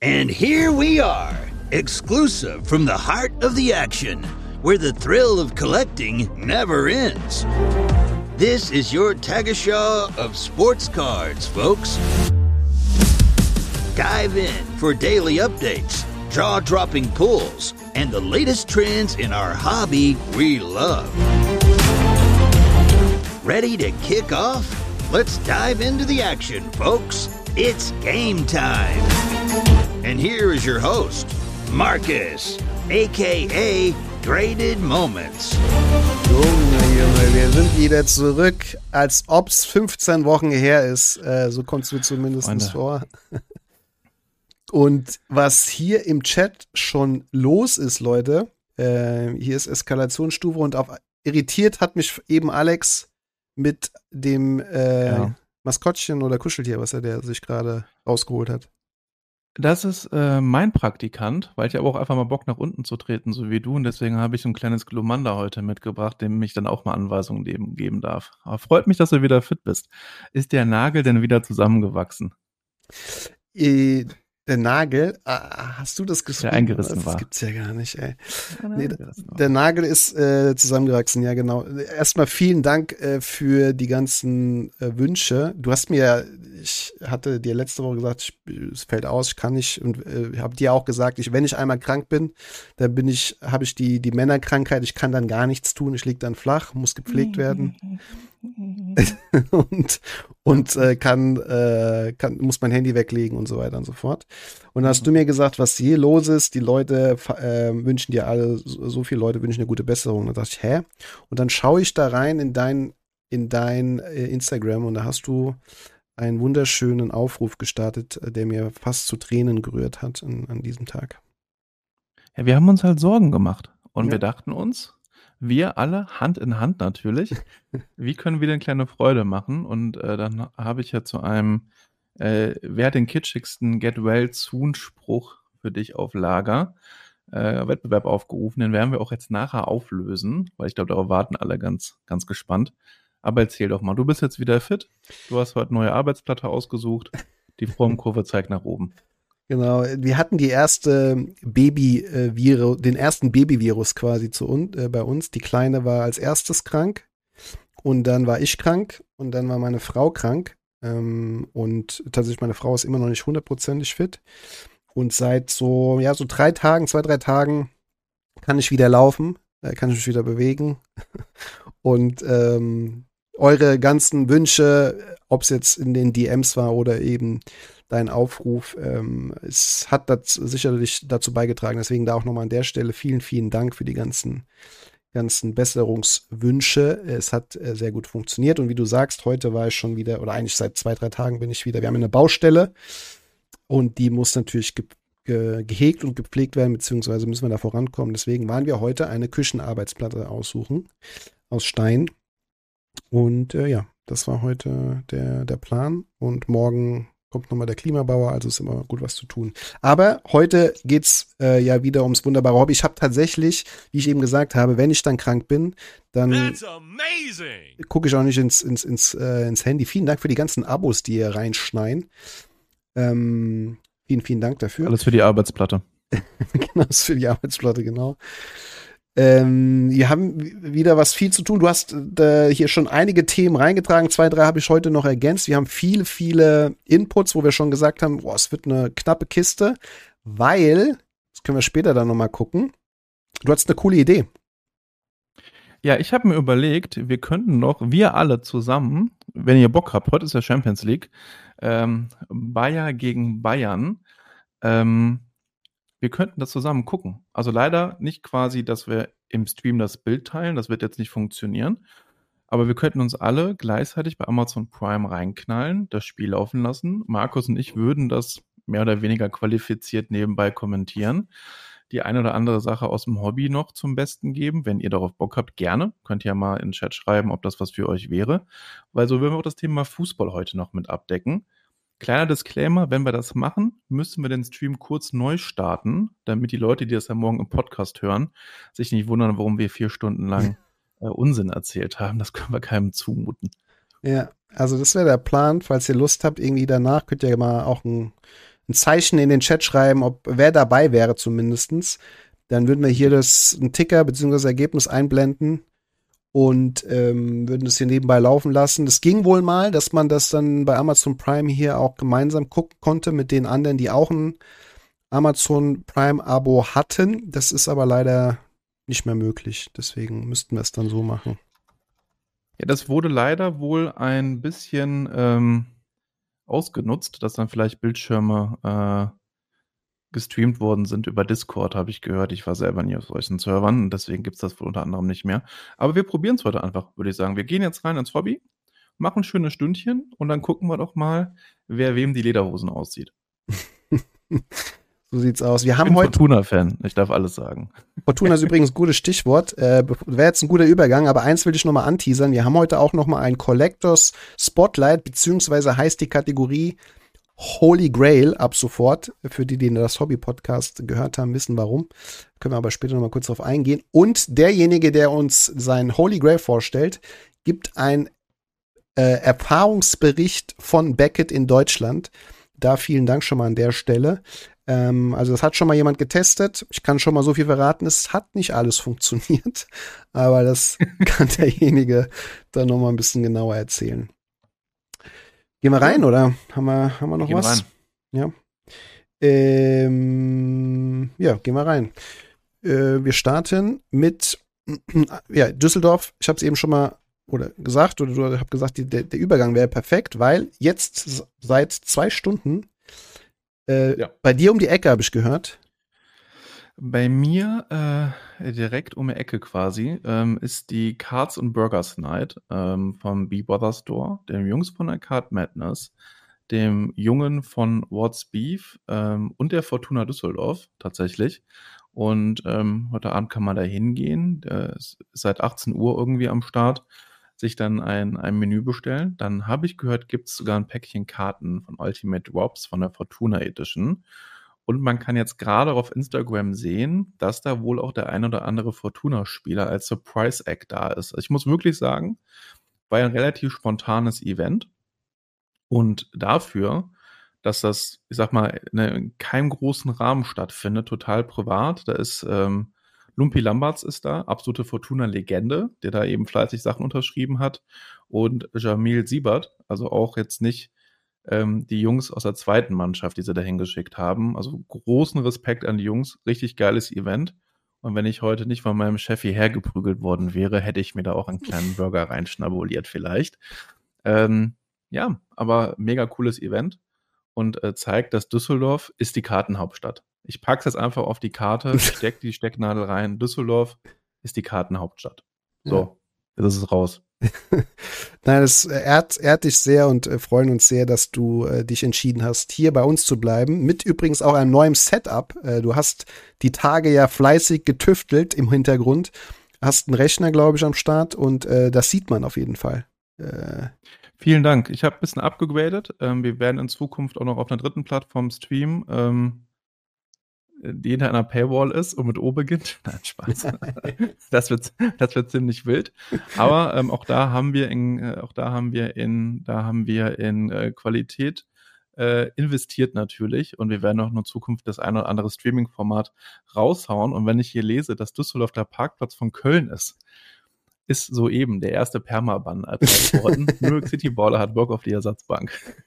And here we are, exclusive from the heart of the action, where the thrill of collecting never ends. This is your Tagesschau of sports cards, folks. Dive in for daily updates, jaw-dropping pulls, and the latest trends in our hobby we love. Ready to kick off? Let's dive into the action, folks. It's game time. And here is your host, Marcus, a.k.a. Graded Moments. Junge, wir sind wieder zurück, als ob es 15 Wochen her ist. So kommt es mir zumindest vor. Und was hier im Chat schon los ist, Leute, hier ist Eskalationsstufe und irritiert hat mich eben Alex mit dem Maskottchen oder Kuscheltier, was der sich gerade rausgeholt hat. Das ist mein Praktikant, weil ich habe auch einfach mal Bock nach unten zu treten, so wie du. Und deswegen habe ich so ein kleines Glumanda heute mitgebracht, dem ich dann auch mal Anweisungen geben darf. Aber freut mich, dass du wieder fit bist. Ist der Nagel denn wieder zusammengewachsen? Der Nagel, hast du das gesehen? Der eingerissen war. Das gibt's ja gar nicht, ey. Nee, der Nagel ist zusammengewachsen, ja genau. Erstmal vielen Dank für die ganzen Wünsche. Du hast mir, ich hatte dir letzte Woche gesagt, es fällt aus, ich kann nicht und habe dir auch gesagt, wenn ich einmal krank bin, dann habe ich die Männerkrankheit, ich kann dann gar nichts tun, ich lieg dann flach, muss gepflegt werden. und muss mein Handy weglegen und so weiter und so fort. Und dann hast du mir gesagt, was hier los ist, die Leute wünschen dir alle, so viele Leute wünschen dir gute Besserung. Und dann dachte ich, hä? Und dann schaue ich da rein in dein Instagram und da hast du einen wunderschönen Aufruf gestartet, der mir fast zu Tränen gerührt hat an diesem Tag. Ja, wir haben uns halt Sorgen gemacht und wir dachten uns, wir alle, Hand in Hand natürlich, wie können wir denn kleine Freude machen? Und dann habe ich ja zu einem wer hat den kitschigsten Get Well Soon Spruch für dich auf Lager Wettbewerb aufgerufen. Den werden wir auch jetzt nachher auflösen, weil ich glaube, darauf warten alle ganz, ganz gespannt. Aber erzähl doch mal, du bist jetzt wieder fit, du hast heute neue Arbeitsplatte ausgesucht, die Formkurve zeigt nach oben. Genau, wir hatten den ersten Babyvirus quasi bei uns. Die Kleine war als erstes krank und dann war ich krank und dann war meine Frau krank. Und tatsächlich meine Frau ist immer noch nicht 100%ig fit. Und seit so 2-3 Tagen kann ich wieder laufen, kann ich mich wieder bewegen. Und eure ganzen Wünsche, ob es jetzt in den DMs war oder eben dein Aufruf, es hat sicherlich dazu beigetragen. Deswegen da auch nochmal an der Stelle vielen, vielen Dank für die ganzen Besserungswünsche. Es hat sehr gut funktioniert. Und wie du sagst, heute war ich schon wieder, oder eigentlich seit 2-3 Tagen bin ich wieder. Wir haben eine Baustelle und die muss natürlich gehegt und gepflegt werden, beziehungsweise müssen wir da vorankommen. Deswegen waren wir heute eine Küchenarbeitsplatte aussuchen aus Stein. Und das war heute der Plan. Und morgen kommt nochmal der Klimabauer, also ist immer gut was zu tun. Aber heute geht's wieder ums wunderbare Hobby. Ich habe tatsächlich, wie ich eben gesagt habe, wenn ich dann krank bin, dann gucke ich auch nicht ins Handy. Vielen Dank für die ganzen Abos, die ihr reinschneien. Vielen, vielen Dank dafür. Alles für die Arbeitsplatte. Genau, das ist für die Arbeitsplatte, genau. Wir haben wieder was viel zu tun. Du hast hier schon einige Themen reingetragen. 2, 3 habe ich heute noch ergänzt. Wir haben viele, viele Inputs, wo wir schon gesagt haben, es wird eine knappe Kiste, weil, das können wir später dann nochmal gucken, du hattest eine coole Idee. Ja, ich habe mir überlegt, wir könnten wir alle zusammen, wenn ihr Bock habt, heute ist ja Champions League, Bayer gegen Bayern, wir könnten das zusammen gucken. Also leider nicht quasi, dass wir im Stream das Bild teilen. Das wird jetzt nicht funktionieren. Aber wir könnten uns alle gleichzeitig bei Amazon Prime reinknallen, das Spiel laufen lassen. Markus und ich würden das mehr oder weniger qualifiziert nebenbei kommentieren. Die eine oder andere Sache aus dem Hobby noch zum Besten geben. Wenn ihr darauf Bock habt, gerne. Könnt ihr ja mal in den Chat schreiben, ob das was für euch wäre. Weil so würden wir auch das Thema Fußball heute noch mit abdecken. Kleiner Disclaimer, wenn wir das machen, müssen wir den Stream kurz neu starten, damit die Leute, die das ja morgen im Podcast hören, sich nicht wundern, warum wir 4 Stunden lang Unsinn erzählt haben. Das können wir keinem zumuten. Ja, also das wäre der Plan. Falls ihr Lust habt, irgendwie danach könnt ihr ja mal auch ein ein Zeichen in den Chat schreiben, ob wer dabei wäre zumindestens. Dann würden wir hier einen Ticker bzw. Ergebnis einblenden und würden das hier nebenbei laufen lassen. Das ging wohl mal, dass man das dann bei Amazon Prime hier auch gemeinsam gucken konnte mit den anderen, die auch ein Amazon Prime-Abo hatten. Das ist aber leider nicht mehr möglich. Deswegen müssten wir es dann so machen. Ja, das wurde leider wohl ein bisschen ausgenutzt, dass dann vielleicht Bildschirme gestreamt worden sind über Discord, habe ich gehört. Ich war selber nie auf solchen Servern und deswegen gibt es das wohl unter anderem nicht mehr. Aber wir probieren es heute einfach, würde ich sagen. Wir gehen jetzt rein ins Hobby, machen ein schönes Stündchen und dann gucken wir doch mal, wer wem die Lederhosen aussieht. So sieht's aus. Wir Ich haben bin heute Fortuna-Fan, ich darf alles sagen. Fortuna ist übrigens ein gutes Stichwort. Wäre jetzt ein guter Übergang, aber eins will ich noch mal anteasern. Wir haben heute auch noch mal ein Collectors Spotlight, beziehungsweise heißt die Kategorie Holy Grail ab sofort. Für die das Hobby-Podcast gehört haben, wissen warum. Können wir aber später noch mal kurz drauf eingehen. Und derjenige, der uns sein Holy Grail vorstellt, gibt einen Erfahrungsbericht von Beckett in Deutschland. Da vielen Dank schon mal an der Stelle. Also das hat schon mal jemand getestet. Ich kann schon mal so viel verraten, es hat nicht alles funktioniert. Aber das kann derjenige dann noch mal ein bisschen genauer erzählen. Gehen wir rein, oder? Haben wir noch was? Rein. Ja. Ja, gehen wir rein. Wir starten mit Düsseldorf. Ich habe es eben schon mal gesagt, oder du hast gesagt, der Übergang wäre perfekt, weil jetzt seit 2 Stunden bei dir um die Ecke, habe ich gehört. Bei mir direkt um die Ecke quasi ist die Cards and Burgers Night vom B-Brother Store, dem Jungs von Arcade Madness, dem Jungen von What's Beef und der Fortuna Düsseldorf tatsächlich. Und heute Abend kann man da hingehen, ist seit 18 Uhr irgendwie am Start, sich dann ein Menü bestellen. Dann habe ich gehört, gibt es sogar ein Päckchen Karten von Ultimate Drops von der Fortuna Edition. Und man kann jetzt gerade auf Instagram sehen, dass da wohl auch der ein oder andere Fortuna-Spieler als Surprise-Act da ist. Also ich muss wirklich sagen, war ja ein relativ spontanes Event. Und dafür, dass das, ich sag mal, in keinem großen Rahmen stattfindet, total privat, da ist Lumpi Lamberts ist da, absolute Fortuna-Legende, der da eben fleißig Sachen unterschrieben hat. Und Jamil Siebert, also auch jetzt nicht die Jungs aus der zweiten Mannschaft, die sie da hingeschickt haben. Also großen Respekt an die Jungs, richtig geiles Event. Und wenn ich heute nicht von meinem Chef hierher geprügelt worden wäre, hätte ich mir da auch einen kleinen Burger reinschnabuliert vielleicht. Ja, aber mega cooles Event und zeigt, dass Düsseldorf ist die Kartenhauptstadt. Ich pack's jetzt einfach auf die Karte, steck die Stecknadel rein. Düsseldorf ist die Kartenhauptstadt. So, jetzt ist es raus. Nein, das ehrt dich sehr und freuen uns sehr, dass du dich entschieden hast, hier bei uns zu bleiben. Mit übrigens auch einem neuen Setup. Du hast die Tage ja fleißig getüftelt im Hintergrund. Hast einen Rechner, glaube ich, am Start und das sieht man auf jeden Fall. Vielen Dank. Ich habe ein bisschen abgegradet. Wir werden in Zukunft auch noch auf einer dritten Plattform streamen, die hinter einer Paywall ist und mit O beginnt. Nein, Spaß. Das wird ziemlich wild. Aber auch da haben wir in Qualität investiert natürlich und wir werden auch in Zukunft das eine oder andere Streaming-Format raushauen. Und wenn ich hier lese, dass Düsseldorf der Parkplatz von Köln ist soeben der erste Permaban erteilt worden. New York City Baller hat Bock auf die Ersatzbank.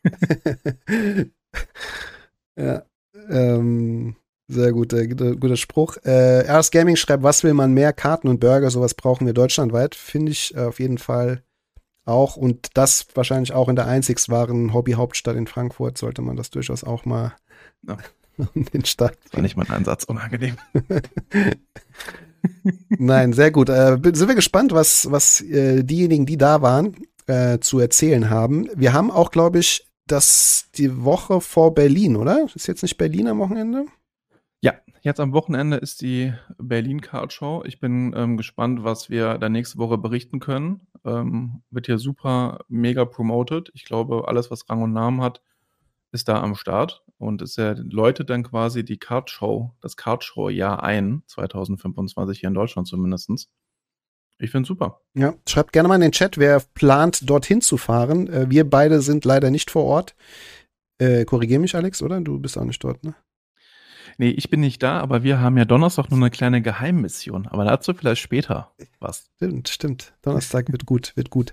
Ja, sehr guter Spruch. RS Gaming schreibt, was will man mehr? Karten und Burger, sowas brauchen wir deutschlandweit. Finde ich auf jeden Fall auch. Und das wahrscheinlich auch in der einzig wahren Hobby-Hauptstadt in Frankfurt sollte man das durchaus auch mal in den Start. Das war nicht mein Einsatz, unangenehm. Nein, sehr gut. Sind wir gespannt, was diejenigen, die da waren, zu erzählen haben. Wir haben auch, glaube ich, die Woche vor Berlin, oder? Ist jetzt nicht Berlin am Wochenende? Ja, jetzt am Wochenende ist die Berlin Card Show. Ich bin gespannt, was wir da nächste Woche berichten können. Wird hier super mega promoted. Ich glaube, alles, was Rang und Namen hat, ist da am Start und es läutet dann quasi das Card Show Jahr ein, 2025 hier in Deutschland zumindest. Ich finde es super. Ja, schreibt gerne mal in den Chat, wer plant, dorthin zu fahren. Wir beide sind leider nicht vor Ort. Korrigier mich, Alex, oder? Du bist auch nicht dort, ne? Nee, ich bin nicht da, aber wir haben ja Donnerstag nur eine kleine Geheimmission. Aber dazu vielleicht später was. Stimmt. Donnerstag wird gut.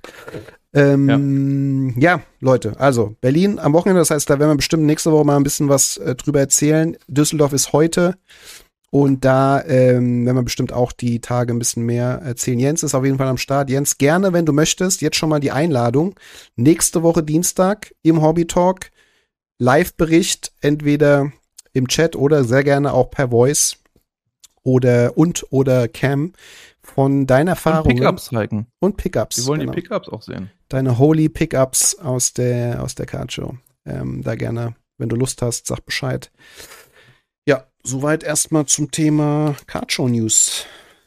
Ja. Ja, Leute, also Berlin am Wochenende, das heißt, da werden wir bestimmt nächste Woche mal ein bisschen was drüber erzählen. Düsseldorf ist heute und da werden wir bestimmt auch die Tage ein bisschen mehr erzählen. Jens ist auf jeden Fall am Start. Jens, gerne, wenn du möchtest, jetzt schon mal die Einladung. Nächste Woche Dienstag im Hobby Talk, Live-Bericht, entweder im Chat oder sehr gerne auch per Voice oder Cam von deinen Erfahrungen. Und Pickups zeigen. Und Pickups. Wir wollen die Pickups auch sehen. Deine Holy Pickups aus der Card Show. Da gerne, wenn du Lust hast, sag Bescheid. Ja, soweit erstmal zum Thema Card Show News.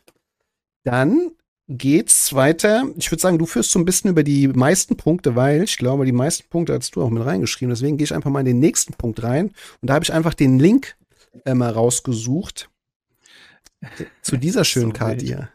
Dann geht's weiter. Ich würde sagen, du führst so ein bisschen über die meisten Punkte, weil ich glaube, die meisten Punkte hast du auch mit reingeschrieben. Deswegen gehe ich einfach mal in den nächsten Punkt rein. Und da habe ich einfach den Link mal rausgesucht zu dieser schönen Karte hier.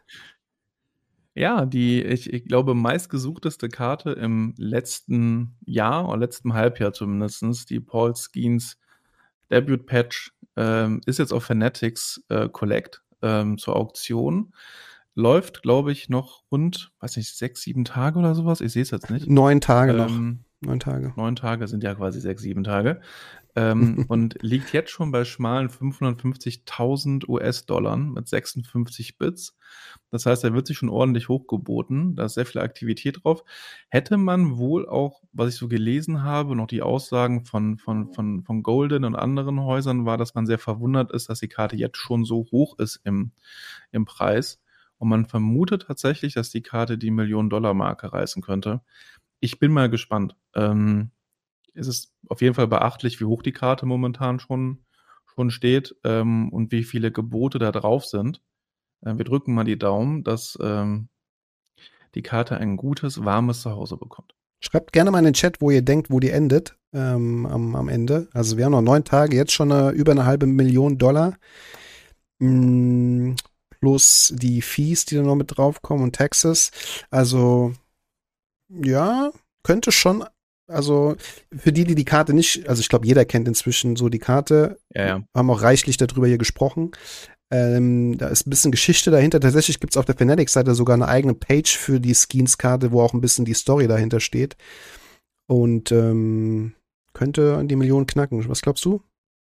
Ja, ich glaube, meistgesuchteste Karte im letzten Jahr oder letzten Halbjahr zumindest, die Paul Skeens Debut Patch, ist jetzt auf Fanatics Collect zur Auktion. Läuft, glaube ich, noch rund, 6, 7 Tage oder sowas. Ich sehe es jetzt nicht. 9 Tage noch. 9 Tage. 9 Tage sind ja quasi 6, 7 Tage. Und liegt jetzt schon bei schmalen 550.000 US-Dollar mit 56 Bits. Das heißt, er wird sich schon ordentlich hochgeboten. Da ist sehr viel Aktivität drauf. Hätte man wohl auch, was ich so gelesen habe, noch die Aussagen von Golden und anderen Häusern war, dass man sehr verwundert ist, dass die Karte jetzt schon so hoch ist im Preis. Und man vermutet tatsächlich, dass die Karte die $1-Million-Marke reißen könnte. Ich bin mal gespannt. Es ist auf jeden Fall beachtlich, wie hoch die Karte momentan schon steht und wie viele Gebote da drauf sind. Wir drücken mal die Daumen, dass die Karte ein gutes, warmes Zuhause bekommt. Schreibt gerne mal in den Chat, wo ihr denkt, wo die endet am Ende. Also wir haben noch 9 Tage, jetzt schon über $500,000. Plus die Fees, die da noch mit draufkommen und Taxes. Also ja, könnte schon, also für die Karte nicht, also ich glaube, jeder kennt inzwischen so die Karte. Ja. Haben auch reichlich darüber hier gesprochen. Da ist ein bisschen Geschichte dahinter. Tatsächlich gibt es auf der Fanatics-Seite sogar eine eigene Page für die Skeens-Karte, wo auch ein bisschen die Story dahinter steht. Und könnte an die Millionen knacken. Was glaubst du?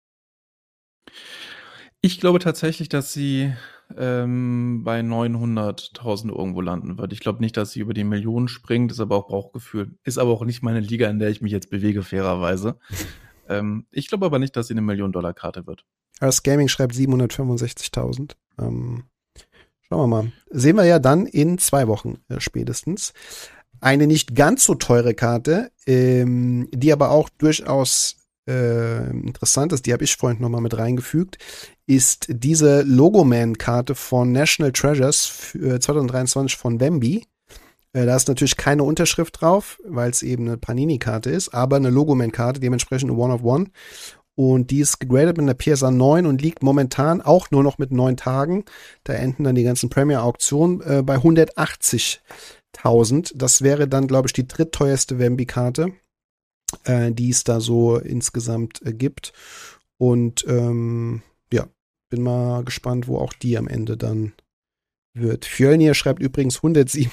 Ich glaube tatsächlich, dass sie bei 900.000 irgendwo landen wird. Ich glaube nicht, dass sie über die Millionen springt, ist aber auch Bauchgefühl. Ist aber auch nicht meine Liga, in der ich mich jetzt bewege, fairerweise. Ich glaube aber nicht, dass sie eine $1-Million-Karte wird. Ars Gaming schreibt 765.000. Schauen wir mal. Sehen wir ja dann in 2 Wochen spätestens. Eine nicht ganz so teure Karte, die aber auch durchaus interessant ist, die habe ich vorhin nochmal mit reingefügt, ist diese Logoman-Karte von National Treasures für 2023 von Wemby. Da ist natürlich keine Unterschrift drauf, weil es eben eine Panini-Karte ist, aber eine Logoman-Karte, dementsprechend eine One-of-One. Und die ist gegradet mit einer PSA 9 und liegt momentan auch nur noch mit 9 Tagen. Da enden dann die ganzen Premier-Auktionen bei 180.000. Das wäre dann, glaube ich, die drittteuerste Wemby-Karte, die es da so insgesamt gibt. Und ja, bin mal gespannt, wo auch die am Ende dann wird. Fjölnir schreibt übrigens 107,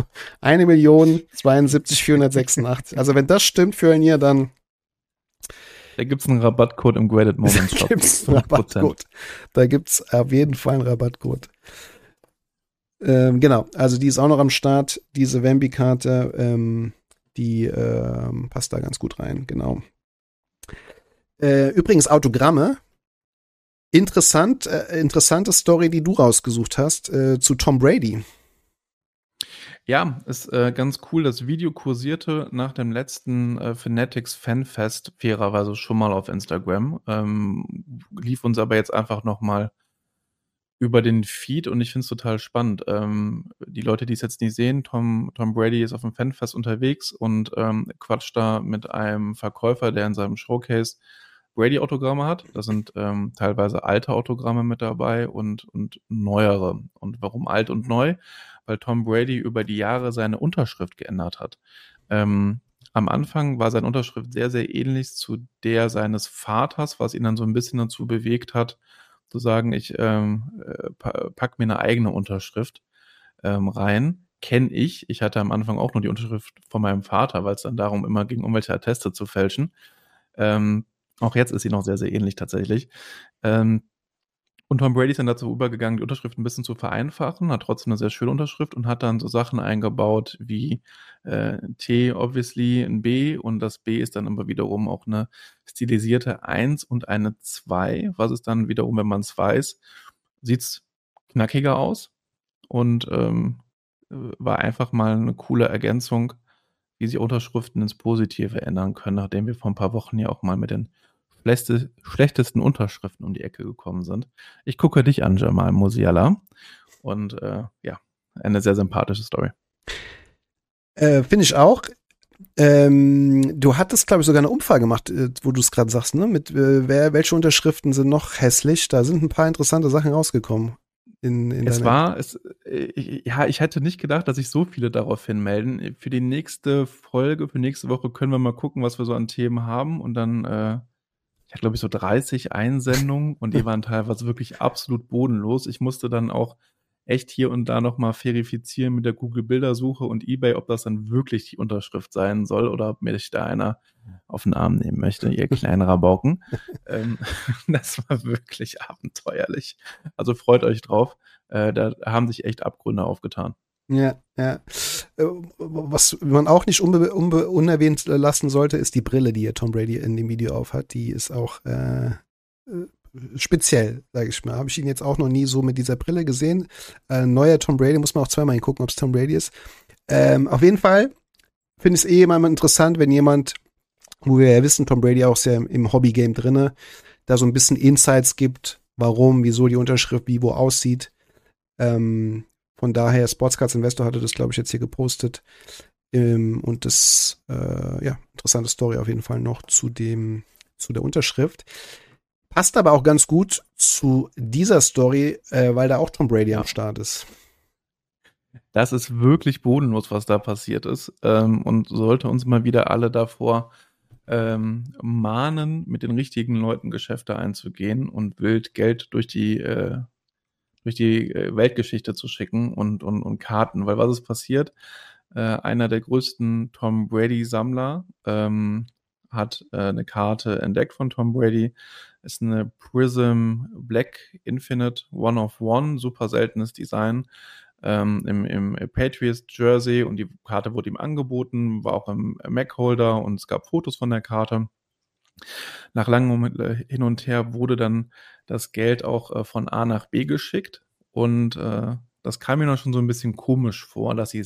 1.072.486. Also wenn das stimmt, Fjölnir, dann da gibt es einen Rabattcode im Graded Moments Shop. Da gibt es auf jeden Fall einen Rabattcode. Genau, also die ist auch noch am Start, diese Wemby-Karte. Die passt da ganz gut rein, genau. Übrigens Autogramme. Interessante Story, die du rausgesucht hast, zu Tom Brady. Ja, ist ganz cool. Das Video kursierte nach dem letzten Fanatics Fanfest fairerweise schon mal auf Instagram. Lief uns aber jetzt einfach noch mal über den Feed und ich finde es total spannend. Die Leute, die es jetzt nicht sehen, Tom Brady ist auf dem Fanfest unterwegs und quatscht da mit einem Verkäufer, der in seinem Showcase Brady-Autogramme hat. Da sind teilweise alte Autogramme mit dabei und neuere. Und warum alt und neu? Weil Tom Brady über die Jahre seine Unterschrift geändert hat. am Anfang war seine Unterschrift sehr, sehr ähnlich zu der seines Vaters, was ihn dann so ein bisschen dazu bewegt hat, zu sagen, ich pack mir eine eigene Unterschrift rein. Kenne ich. Ich hatte am Anfang auch nur die Unterschrift von meinem Vater, weil es dann darum immer ging, irgendwelche Atteste zu fälschen. Auch jetzt ist sie noch sehr, sehr ähnlich tatsächlich. Und Tom Brady ist dann dazu übergegangen, die Unterschrift ein bisschen zu vereinfachen, hat trotzdem eine sehr schöne Unterschrift und hat dann so Sachen eingebaut wie T, obviously, ein B, und das B ist dann aber wiederum auch eine stilisierte 1 und eine 2, was ist dann wiederum, wenn man es weiß, sieht's knackiger aus und war einfach mal eine coole Ergänzung, wie sich Unterschriften ins Positive ändern können, nachdem wir vor ein paar Wochen ja auch mal mit den schlechtesten Unterschriften um die Ecke gekommen sind. Ich gucke dich an, Jamal Musiala. Und ja, eine sehr sympathische Story. Finde ich auch. Du hattest, glaube ich, sogar eine Umfrage gemacht, wo du es gerade sagst, ne? Mit welche Unterschriften sind noch hässlich? Da sind ein paar interessante Sachen rausgekommen. Ich hätte nicht gedacht, dass sich so viele daraufhin melden. Für die nächste Folge, für nächste Woche können wir mal gucken, was wir so an Themen haben, und dann ich hatte, glaube ich, so 30 Einsendungen und die waren teilweise wirklich absolut bodenlos. Ich musste dann auch echt hier und da nochmal verifizieren mit der Google-Bildersuche und eBay, ob das dann wirklich die Unterschrift sein soll oder ob mir da einer auf den Arm nehmen möchte, ihr kleinen Rabauken. Das war wirklich abenteuerlich. Also freut euch drauf. Da haben sich echt Abgründe aufgetan. Ja. Was man auch nicht unerwähnt lassen sollte, ist die Brille, die Tom Brady in dem Video aufhat. Die ist auch speziell, sage ich mal. Habe ich ihn jetzt auch noch nie so mit dieser Brille gesehen. Neuer Tom Brady, muss man auch zweimal hingucken, ob es Tom Brady ist. Auf jeden Fall finde ich es immer interessant, wenn jemand, wo wir ja wissen, Tom Brady auch sehr im Hobbygame drinne, da so ein bisschen Insights gibt, warum, wieso die Unterschrift wie wo aussieht. Von daher, Sportscards Investor hatte das, glaube ich, jetzt hier gepostet. Und das, interessante Story auf jeden Fall noch zu der Unterschrift. Passt aber auch ganz gut zu dieser Story, weil da auch Tom Brady am Start ist. Das ist wirklich bodenlos, was da passiert ist. Und sollte uns mal wieder alle davor mahnen, mit den richtigen Leuten Geschäfte einzugehen und wild Geld durch die Weltgeschichte zu schicken und Karten. Weil was ist passiert? Einer der größten Tom Brady-Sammler hat eine Karte entdeckt von Tom Brady. Ist eine Prism Black Infinite One of One, super seltenes Design, im Patriots Jersey, und die Karte wurde ihm angeboten, war auch im Mac-Holder und es gab Fotos von der Karte. Nach langem Hin und Her wurde dann das Geld auch von A nach B geschickt, und das kam mir noch schon so ein bisschen komisch vor, dass sie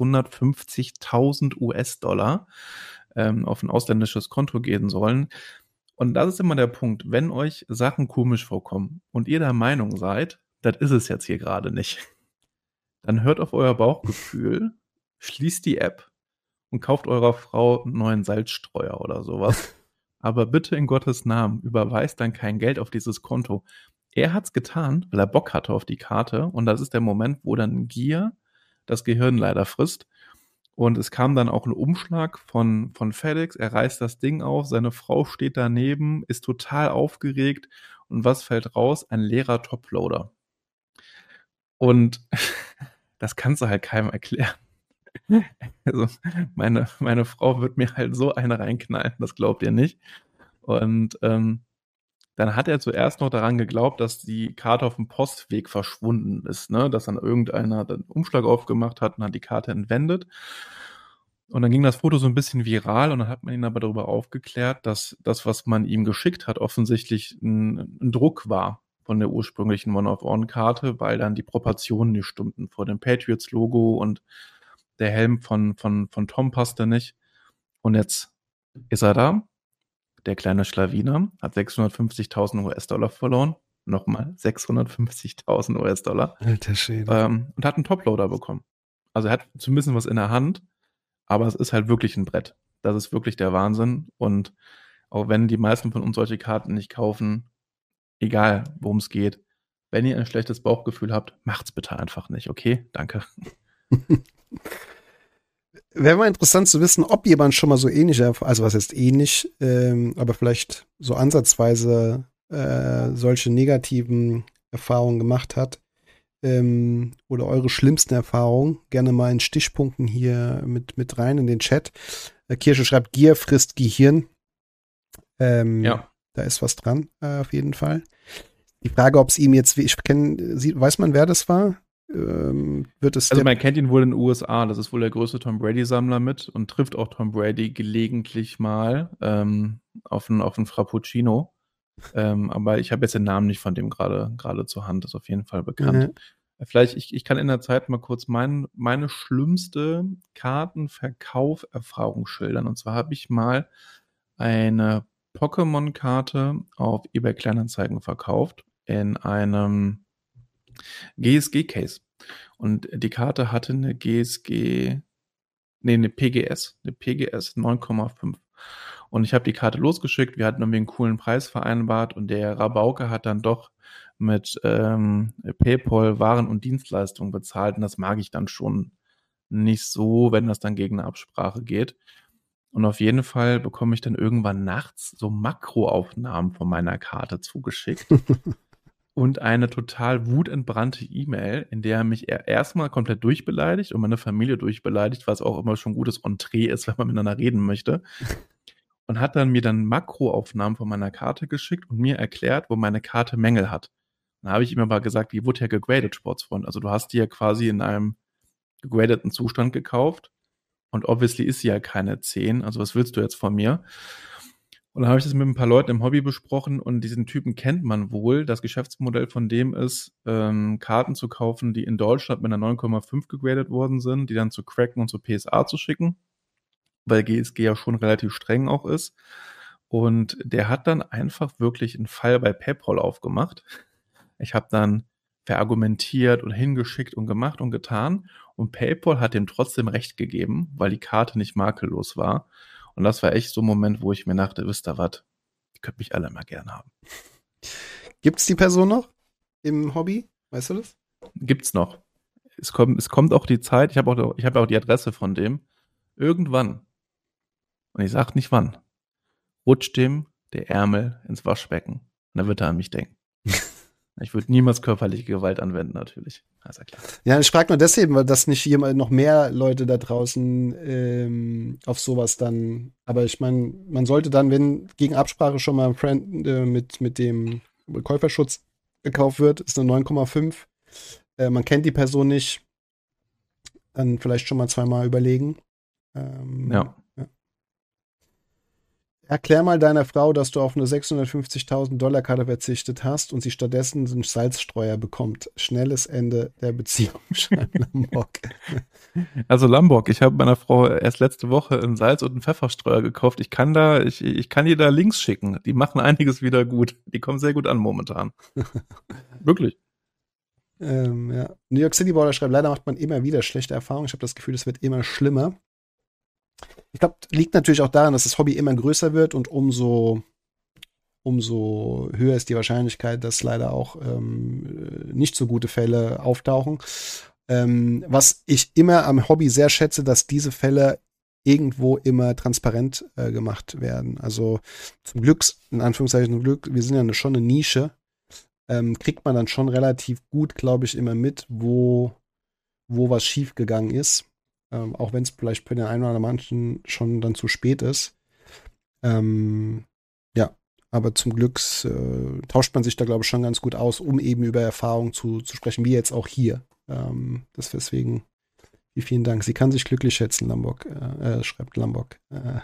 650.000 US-Dollar auf ein ausländisches Konto gehen sollen. Und das ist immer der Punkt, wenn euch Sachen komisch vorkommen und ihr der Meinung seid, das ist es jetzt hier gerade nicht, dann hört auf euer Bauchgefühl, schließt die App und kauft eurer Frau einen neuen Salzstreuer oder sowas. Aber bitte in Gottes Namen, überweist dann kein Geld auf dieses Konto. Er hat's getan, weil er Bock hatte auf die Karte, und das ist der Moment, wo dann Gier das Gehirn leider frisst. Und es kam dann auch ein Umschlag von FedEx, er reißt das Ding auf, seine Frau steht daneben, ist total aufgeregt, und was fällt raus? Ein leerer Toploader. Und das kannst du halt keinem erklären. Also meine Frau wird mir halt so eine reinknallen, das glaubt ihr nicht. Und dann hat er zuerst noch daran geglaubt, dass die Karte auf dem Postweg verschwunden ist, ne? Dass dann irgendeiner den Umschlag aufgemacht hat und hat die Karte entwendet. Und dann ging das Foto so ein bisschen viral, und dann hat man ihn aber darüber aufgeklärt, dass das, was man ihm geschickt hat, offensichtlich ein Druck war von der ursprünglichen One-of-One-Karte, weil dann die Proportionen nicht stimmten vor dem Patriots-Logo, und der Helm von Tom passte nicht. Und jetzt ist er da. Der kleine Schlawiner hat 650.000 US-Dollar verloren. Nochmal 650.000 US-Dollar. Alter Schwede. Und hat einen Toploader bekommen. Also er hat zumindest was in der Hand, aber es ist halt wirklich ein Brett. Das ist wirklich der Wahnsinn. Und auch wenn die meisten von uns solche Karten nicht kaufen, egal worum es geht, wenn ihr ein schlechtes Bauchgefühl habt, macht's bitte einfach nicht, okay? Danke. wäre mal interessant zu wissen, ob jemand schon mal so ähnliche, also was heißt ähnlich, aber vielleicht so ansatzweise solche negativen Erfahrungen gemacht hat. Oder eure schlimmsten Erfahrungen. Gerne mal in Stichpunkten hier mit rein in den Chat. Kirsche schreibt, Gier frisst Gehirn. Ja. Da ist was dran, auf jeden Fall. Die Frage, ob es ihm jetzt, weiß man, wer das war? Wird es Also man kennt ihn wohl in den USA, das ist wohl der größte Tom Brady-Sammler mit und trifft auch Tom Brady gelegentlich mal auf einen Frappuccino. Aber ich habe jetzt den Namen nicht von dem gerade zur Hand, ist auf jeden Fall bekannt. Vielleicht, ich kann in der Zeit mal kurz meine schlimmste Kartenverkauferfahrung schildern. Und zwar habe ich mal eine Pokémon-Karte auf eBay Kleinanzeigen verkauft in einem GSG-Case. Und die Karte hatte eine PGS 9,5. Und ich habe die Karte losgeschickt, wir hatten irgendwie einen coolen Preis vereinbart und der Rabauke hat dann doch mit PayPal Waren und Dienstleistungen bezahlt und das mag ich dann schon nicht so, wenn das dann gegen eine Absprache geht. Und auf jeden Fall bekomme ich dann irgendwann nachts so Makroaufnahmen von meiner Karte zugeschickt. Und eine total wutentbrannte E-Mail, in der er mich erstmal komplett durchbeleidigt und meine Familie durchbeleidigt, was auch immer schon gutes Entree ist, wenn man miteinander reden möchte. Und hat dann mir dann Makroaufnahmen von meiner Karte geschickt und mir erklärt, wo meine Karte Mängel hat. Dann habe ich ihm aber gesagt, die wurde ja gegradet, Sportsfreund. Also du hast die ja quasi in einem gegradeten Zustand gekauft und obviously ist sie ja keine 10. Also was willst du jetzt von mir? Und dann habe ich das mit ein paar Leuten im Hobby besprochen und diesen Typen kennt man wohl. Das Geschäftsmodell von dem ist, Karten zu kaufen, die in Deutschland mit einer 9,5 gegradet worden sind, die dann zu Kraken und zu PSA zu schicken, weil GSG ja schon relativ streng auch ist. Und der hat dann einfach wirklich einen Fall bei PayPal aufgemacht. Ich habe dann verargumentiert und hingeschickt und gemacht und getan. Und PayPal hat dem trotzdem recht gegeben, weil die Karte nicht makellos war. Und das war echt so ein Moment, wo ich mir dachte, wisst ihr was, die könnt mich alle mal gern haben. Gibt's die Person noch im Hobby? Weißt du das? Gibt's noch. Es kommt auch die Zeit, ich habe auch die Adresse von dem. Irgendwann, und ich sag nicht wann, rutscht dem der Ärmel ins Waschbecken. Und dann wird er an mich denken. Ich würde niemals körperliche Gewalt anwenden, natürlich. Das ist ja klar. Ja, ich frage nur deswegen, weil das nicht jemand, noch mehr Leute da draußen auf sowas dann, aber ich meine, man sollte dann, wenn gegen Absprache schon mal mit dem Käuferschutz gekauft wird, ist eine 9,5. Man kennt die Person nicht, dann vielleicht schon mal zweimal überlegen. Ja. Erklär mal deiner Frau, dass du auf eine 650.000 $ Karte verzichtet hast und sie stattdessen einen Salzstreuer bekommt. Schnelles Ende der Beziehung, schreibt Lambok. Also Lambok, ich habe meiner Frau erst letzte Woche einen Salz- und einen Pfefferstreuer gekauft. Ich kann dir da Links schicken. Die machen einiges wieder gut. Die kommen sehr gut an momentan. Wirklich. Ja. New York City Baller schreibt, leider macht man immer wieder schlechte Erfahrungen. Ich habe das Gefühl, es wird immer schlimmer. Ich glaube, liegt natürlich auch daran, dass das Hobby immer größer wird und umso höher ist die Wahrscheinlichkeit, dass leider auch nicht so gute Fälle auftauchen. Was ich immer am Hobby sehr schätze, dass diese Fälle irgendwo immer transparent gemacht werden. Also zum Glück, in Anführungszeichen zum Glück, wir sind ja schon eine Nische, kriegt man dann schon relativ gut, glaube ich, immer mit, wo was schiefgegangen ist. Auch wenn es vielleicht für den einen oder manchen schon dann zu spät ist. Ja, aber zum Glück tauscht man sich da, glaube ich, schon ganz gut aus, um eben über Erfahrungen zu sprechen, wie jetzt auch hier. Deswegen vielen Dank. Sie kann sich glücklich schätzen, Lambok. Schreibt Lambok.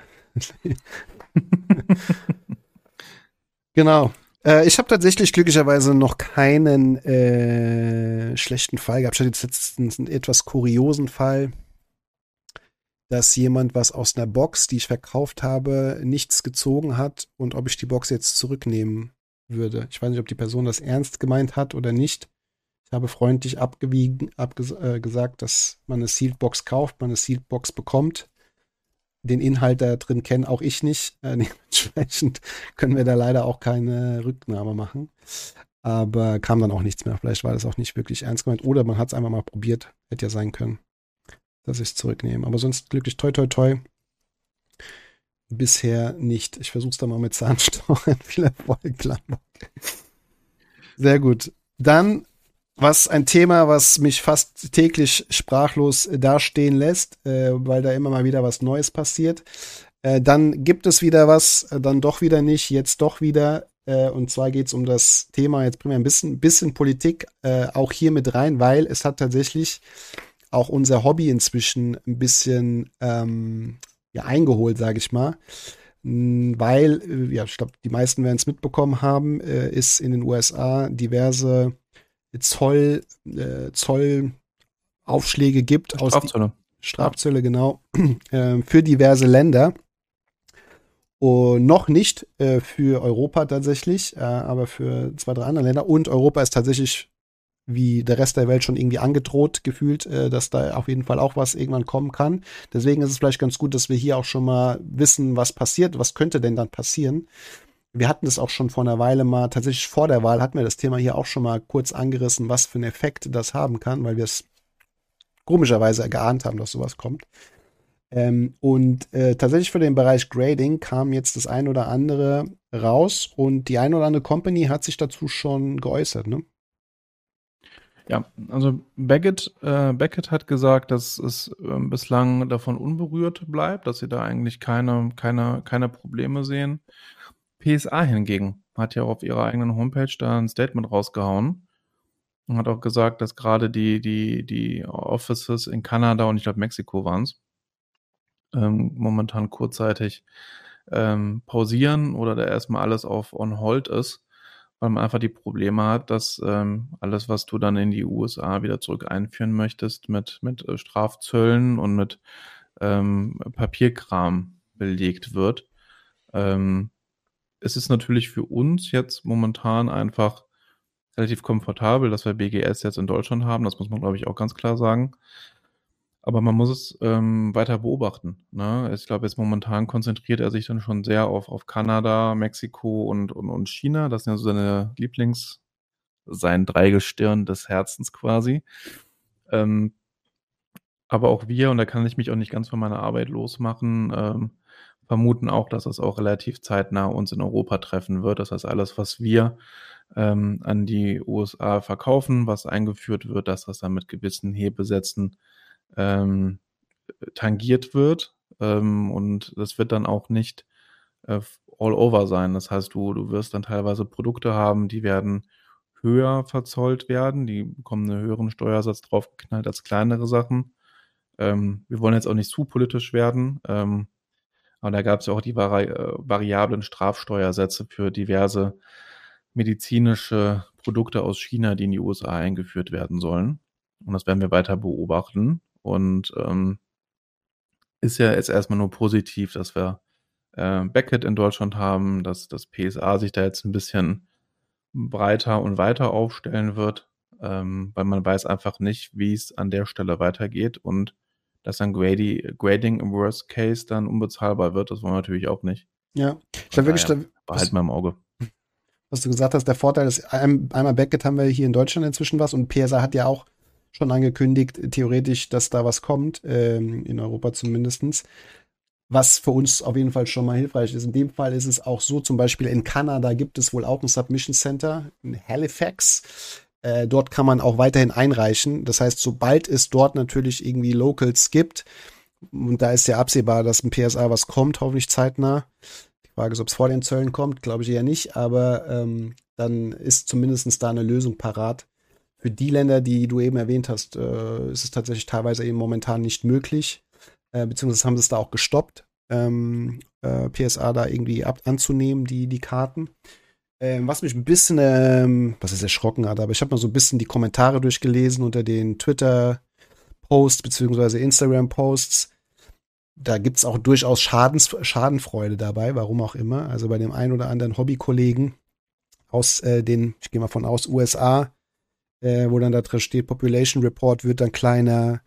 Genau. Ich habe tatsächlich glücklicherweise noch keinen schlechten Fall gehabt. Ich hatte jetzt letztens einen etwas kuriosen Fall, dass jemand was aus einer Box, die ich verkauft habe, nichts gezogen hat und ob ich die Box jetzt zurücknehmen würde. Ich weiß nicht, ob die Person das ernst gemeint hat oder nicht. Ich habe freundlich gesagt, dass man eine Sealed Box kauft, man eine Sealed Box bekommt. Den Inhalt da drin kenne auch ich nicht. Dementsprechend können wir da leider auch keine Rücknahme machen. Aber kam dann auch nichts mehr. Vielleicht war das auch nicht wirklich ernst gemeint. Oder man hat es einfach mal probiert. Hätte ja sein können. dass ich es zurücknehme. Aber sonst glücklich, toi, toi, toi. Bisher nicht. Ich versuche es dann mal mit Zahnstochern. Viel Erfolg, Gladbach. Sehr gut. Dann ein Thema, was mich fast täglich sprachlos dastehen lässt, weil da immer mal wieder was Neues passiert. Dann gibt es wieder was, dann doch wieder nicht, jetzt doch wieder. Und zwar geht es um das Thema, jetzt bringen wir ein bisschen Politik auch hier mit rein, weil es hat tatsächlich auch unser Hobby inzwischen ein bisschen eingeholt, sage ich mal. Weil, ich glaube, die meisten werden es mitbekommen haben, ist in den USA diverse Zollaufschläge gibt. Strafzölle. Strafzölle, genau. Für diverse Länder. Und noch nicht für Europa tatsächlich, aber für 2, 3 andere Länder. Und Europa ist tatsächlich wie der Rest der Welt schon irgendwie angedroht gefühlt, dass da auf jeden Fall auch was irgendwann kommen kann. Deswegen ist es vielleicht ganz gut, dass wir hier auch schon mal wissen, was passiert. Was könnte denn dann passieren? Wir hatten das auch schon vor einer Weile mal, tatsächlich vor der Wahl hatten wir das Thema hier auch schon mal kurz angerissen, was für einen Effekt das haben kann, weil wir es komischerweise geahnt haben, dass sowas kommt. Tatsächlich für den Bereich Grading kam jetzt das ein oder andere raus und die ein oder andere Company hat sich dazu schon geäußert, ne? Ja, also Beckett hat gesagt, dass es bislang davon unberührt bleibt, dass sie da eigentlich keine Probleme sehen. PSA hingegen hat ja auf ihrer eigenen Homepage da ein Statement rausgehauen und hat auch gesagt, dass gerade die Offices in Kanada und ich glaube Mexiko waren es, momentan kurzzeitig pausieren oder da erstmal alles auf on hold ist, weil man einfach die Probleme hat, dass alles, was du dann in die USA wieder zurück einführen möchtest, mit Strafzöllen und mit Papierkram belegt wird. Es ist natürlich für uns jetzt momentan einfach relativ komfortabel, dass wir BGS jetzt in Deutschland haben. Das muss man, glaube ich, auch ganz klar sagen. Aber man muss es weiter beobachten. Ne? Ich glaube, jetzt momentan konzentriert er sich dann schon sehr auf Kanada, Mexiko und China. Das sind ja so seine sein Dreigestirn des Herzens quasi. Aber auch wir, und da kann ich mich auch nicht ganz von meiner Arbeit losmachen, vermuten auch, dass es auch relativ zeitnah uns in Europa treffen wird. Das heißt, alles, was wir an die USA verkaufen, was eingeführt wird, dass das dann mit gewissen Hebesätzen tangiert wird. Und das wird dann auch nicht all over sein. Das heißt, du wirst dann teilweise Produkte haben, die werden höher verzollt werden, die bekommen einen höheren Steuersatz draufgeknallt als kleinere Sachen. Wir wollen jetzt auch nicht zu politisch werden, aber da gab es ja auch die variablen Strafsteuersätze für diverse medizinische Produkte aus China, die in die USA eingeführt werden sollen. Und das werden wir weiter beobachten. Und ist ja jetzt erstmal nur positiv, dass wir Beckett in Deutschland haben, dass das PSA sich da jetzt ein bisschen breiter und weiter aufstellen wird, weil man weiß einfach nicht, wie es an der Stelle weitergeht und dass dann Grading im Worst Case dann unbezahlbar wird, das wollen wir natürlich auch nicht. Ja, ich glaube wirklich, behalten wir im Auge. Was du gesagt hast, der Vorteil ist, einmal Beckett haben wir hier in Deutschland inzwischen was und PSA hat ja auch schon angekündigt, theoretisch, dass da was kommt, in Europa zumindestens. Was für uns auf jeden Fall schon mal hilfreich ist. In dem Fall ist es auch so, zum Beispiel in Kanada gibt es wohl auch ein Submission Center in Halifax. Dort kann man auch weiterhin einreichen. Das heißt, sobald es dort natürlich irgendwie Locals gibt, und da ist ja absehbar, dass ein PSA was kommt, hoffentlich zeitnah. Die Frage ist, ob es vor den Zöllen kommt, glaube ich eher nicht, aber dann ist zumindest da eine Lösung parat. Für die Länder, die du eben erwähnt hast, ist es tatsächlich teilweise eben momentan nicht möglich. Beziehungsweise haben sie es da auch gestoppt, PSA da irgendwie anzunehmen, die Karten. Was mich ein bisschen, was ist erschrocken hat, aber ich habe mal so ein bisschen die Kommentare durchgelesen unter den Twitter-Posts beziehungsweise Instagram-Posts. Da gibt es auch durchaus Schadenfreude dabei, warum auch immer. Also bei dem einen oder anderen Hobbykollegen aus ich gehe mal von aus, USA, wo dann da drin steht, Population Report wird dann kleiner,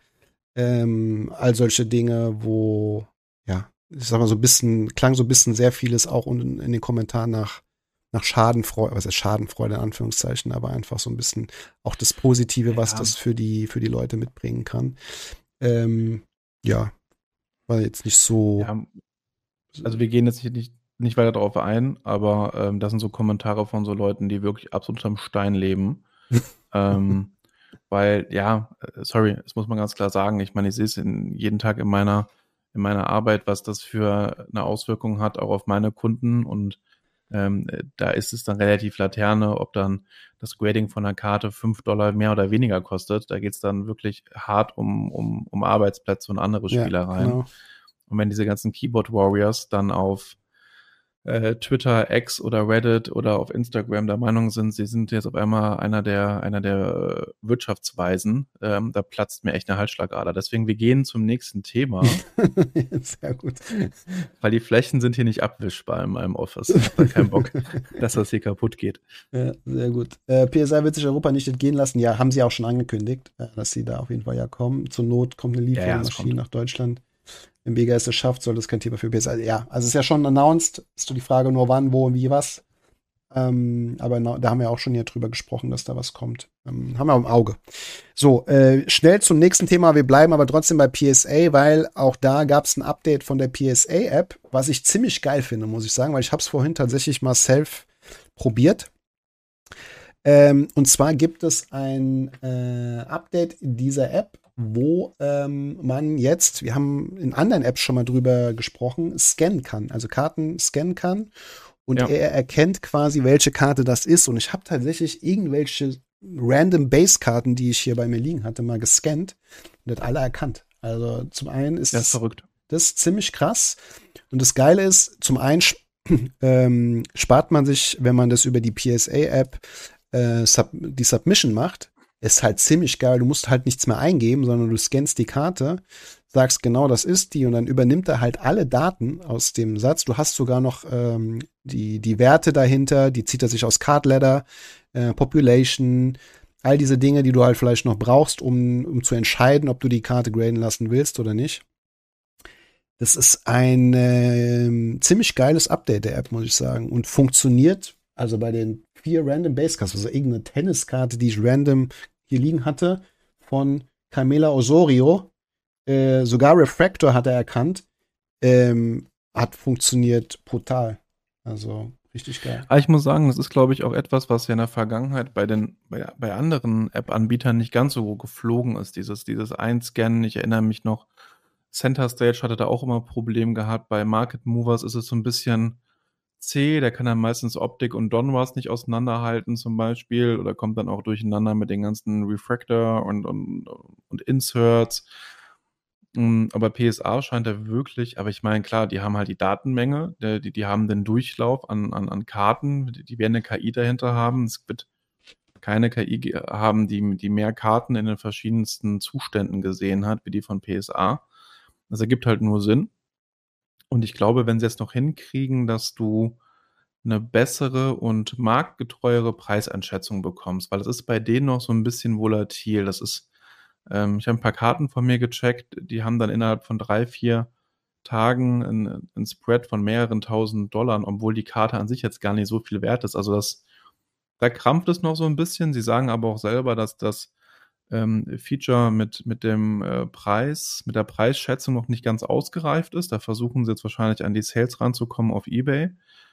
all solche Dinge, wo, ja, ich sag mal klang so ein bisschen sehr vieles auch in den Kommentaren nach Schadenfreude, was ist Schadenfreude in Anführungszeichen, aber einfach so ein bisschen auch das Positive, was das für die Leute mitbringen kann. Ja, war jetzt nicht so. Ja, also wir gehen jetzt hier nicht weiter darauf ein, aber das sind so Kommentare von so Leuten, die wirklich absolut am Stein leben. Weil, sorry, das muss man ganz klar sagen. Ich meine, ich sehe es jeden Tag in meiner Arbeit, was das für eine Auswirkung hat, auch auf meine Kunden. Und da ist es dann relativ Laterne, ob dann das Grading von einer Karte $5 mehr oder weniger kostet. Da geht es dann wirklich hart um Arbeitsplätze und andere Spielereien. Genau. Und wenn diese ganzen Keyboard Warriors dann auf Twitter, X oder Reddit oder auf Instagram der Meinung sind, sie sind jetzt auf einmal einer der Wirtschaftsweisen, da platzt mir echt eine Halsschlagader. Deswegen, wir gehen zum nächsten Thema. Sehr gut. Weil die Flächen sind hier nicht abwischbar in meinem Office. Ich habe keinen Bock, dass das hier kaputt geht. Ja, sehr gut. PSI wird sich Europa nicht entgehen lassen. Ja, haben sie auch schon angekündigt, dass sie da auf jeden Fall ja kommen. Zur Not kommt eine Liefermaschine nach Deutschland. Wenn Vegas es schafft, soll das kein Thema für PSI. Ja, also es ist ja schon announced. Ist so die Frage nur wann, wo und wie, was. Aber da haben wir auch schon hier drüber gesprochen, dass da was kommt. Haben wir im Auge. So, schnell zum nächsten Thema. Wir bleiben aber trotzdem bei PSA, weil auch da gab es ein Update von der PSA-App, was ich ziemlich geil finde, muss ich sagen, weil ich habe es vorhin tatsächlich mal self probiert. Und zwar gibt es ein Update in dieser App, wo man jetzt, wir haben in anderen Apps schon mal drüber gesprochen, scannen kann, also Karten scannen kann. Und er erkennt quasi, welche Karte das ist. Und ich habe tatsächlich irgendwelche random Base-Karten, die ich hier bei mir liegen hatte, mal gescannt und hat alle erkannt. Also zum einen ist das verrückt. Das ist ziemlich krass. Und das Geile ist, zum einen spart man sich, wenn man das über die PSA-App die Submission macht, ist halt ziemlich geil. Du musst halt nichts mehr eingeben, sondern du scannst die Karte, sagst genau, das ist die und dann übernimmt er halt alle Daten aus dem Satz. Du hast sogar noch die Werte dahinter, die zieht er sich aus Card Ladder, Population, all diese Dinge, die du halt vielleicht noch brauchst, um zu entscheiden, ob du die Karte graden lassen willst oder nicht. Das ist ein ziemlich geiles Update der App, muss ich sagen. Und funktioniert, also bei den 4 Random Base Cards, also irgendeine Tenniskarte, die ich random hier liegen hatte, von Carmela Osorio, sogar Refractor hat er erkannt, hat funktioniert brutal. Also richtig geil. Aber ich muss sagen, das ist, glaube ich, auch etwas, was ja in der Vergangenheit bei anderen App-Anbietern nicht ganz so geflogen ist. Dieses Einscannen, ich erinnere mich noch, Center Stage hatte da auch immer ein Problem gehabt. Bei Market Movers ist es so ein bisschen zäh, der kann dann meistens Optik und Donruss nicht auseinanderhalten zum Beispiel oder kommt dann auch durcheinander mit den ganzen Refractor und Inserts. Aber PSA scheint da wirklich, aber ich meine, klar, die haben halt die Datenmenge, die haben den Durchlauf an Karten, die werden eine KI dahinter haben. Es wird keine KI haben, die mehr Karten in den verschiedensten Zuständen gesehen hat, wie die von PSA. Das ergibt halt nur Sinn. Und ich glaube, wenn sie jetzt noch hinkriegen, dass du eine bessere und marktgetreuere Preiseinschätzung bekommst, weil das ist bei denen noch so ein bisschen volatil. Das ist, ich habe ein paar Karten von mir gecheckt, die haben dann innerhalb von 3-4 Tagen ein Spread von mehreren $1.000, obwohl die Karte an sich jetzt gar nicht so viel wert ist. Also da krampft es noch so ein bisschen. Sie sagen aber auch selber, dass das Feature mit dem Preis, mit der Preisschätzung noch nicht ganz ausgereift ist. Da versuchen sie jetzt wahrscheinlich an die Sales ranzukommen auf eBay.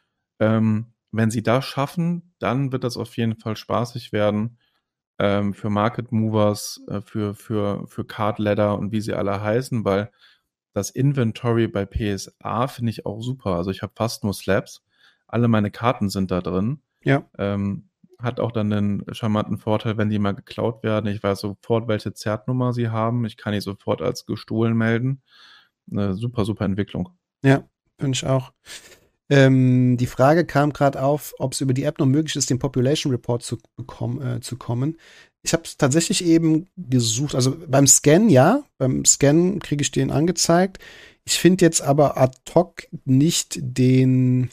Wenn sie das schaffen, dann wird das auf jeden Fall spaßig werden für Market Movers, für Card Ladder und wie sie alle heißen, weil das Inventory bei PSA finde ich auch super. Also ich habe fast nur Slabs. Alle meine Karten sind da drin. Ja. Hat auch dann den charmanten Vorteil, wenn die mal geklaut werden. Ich weiß sofort, welche Zertnummer sie haben. Ich kann die sofort als gestohlen melden. Eine super, super Entwicklung. Ja, finde ich auch. Die Frage kam gerade auf, ob es über die App noch möglich ist, den Population Report zu kommen. Ich habe es tatsächlich eben gesucht. Also beim Scan, ja. Beim Scan kriege ich den angezeigt. Ich finde jetzt aber ad hoc nicht den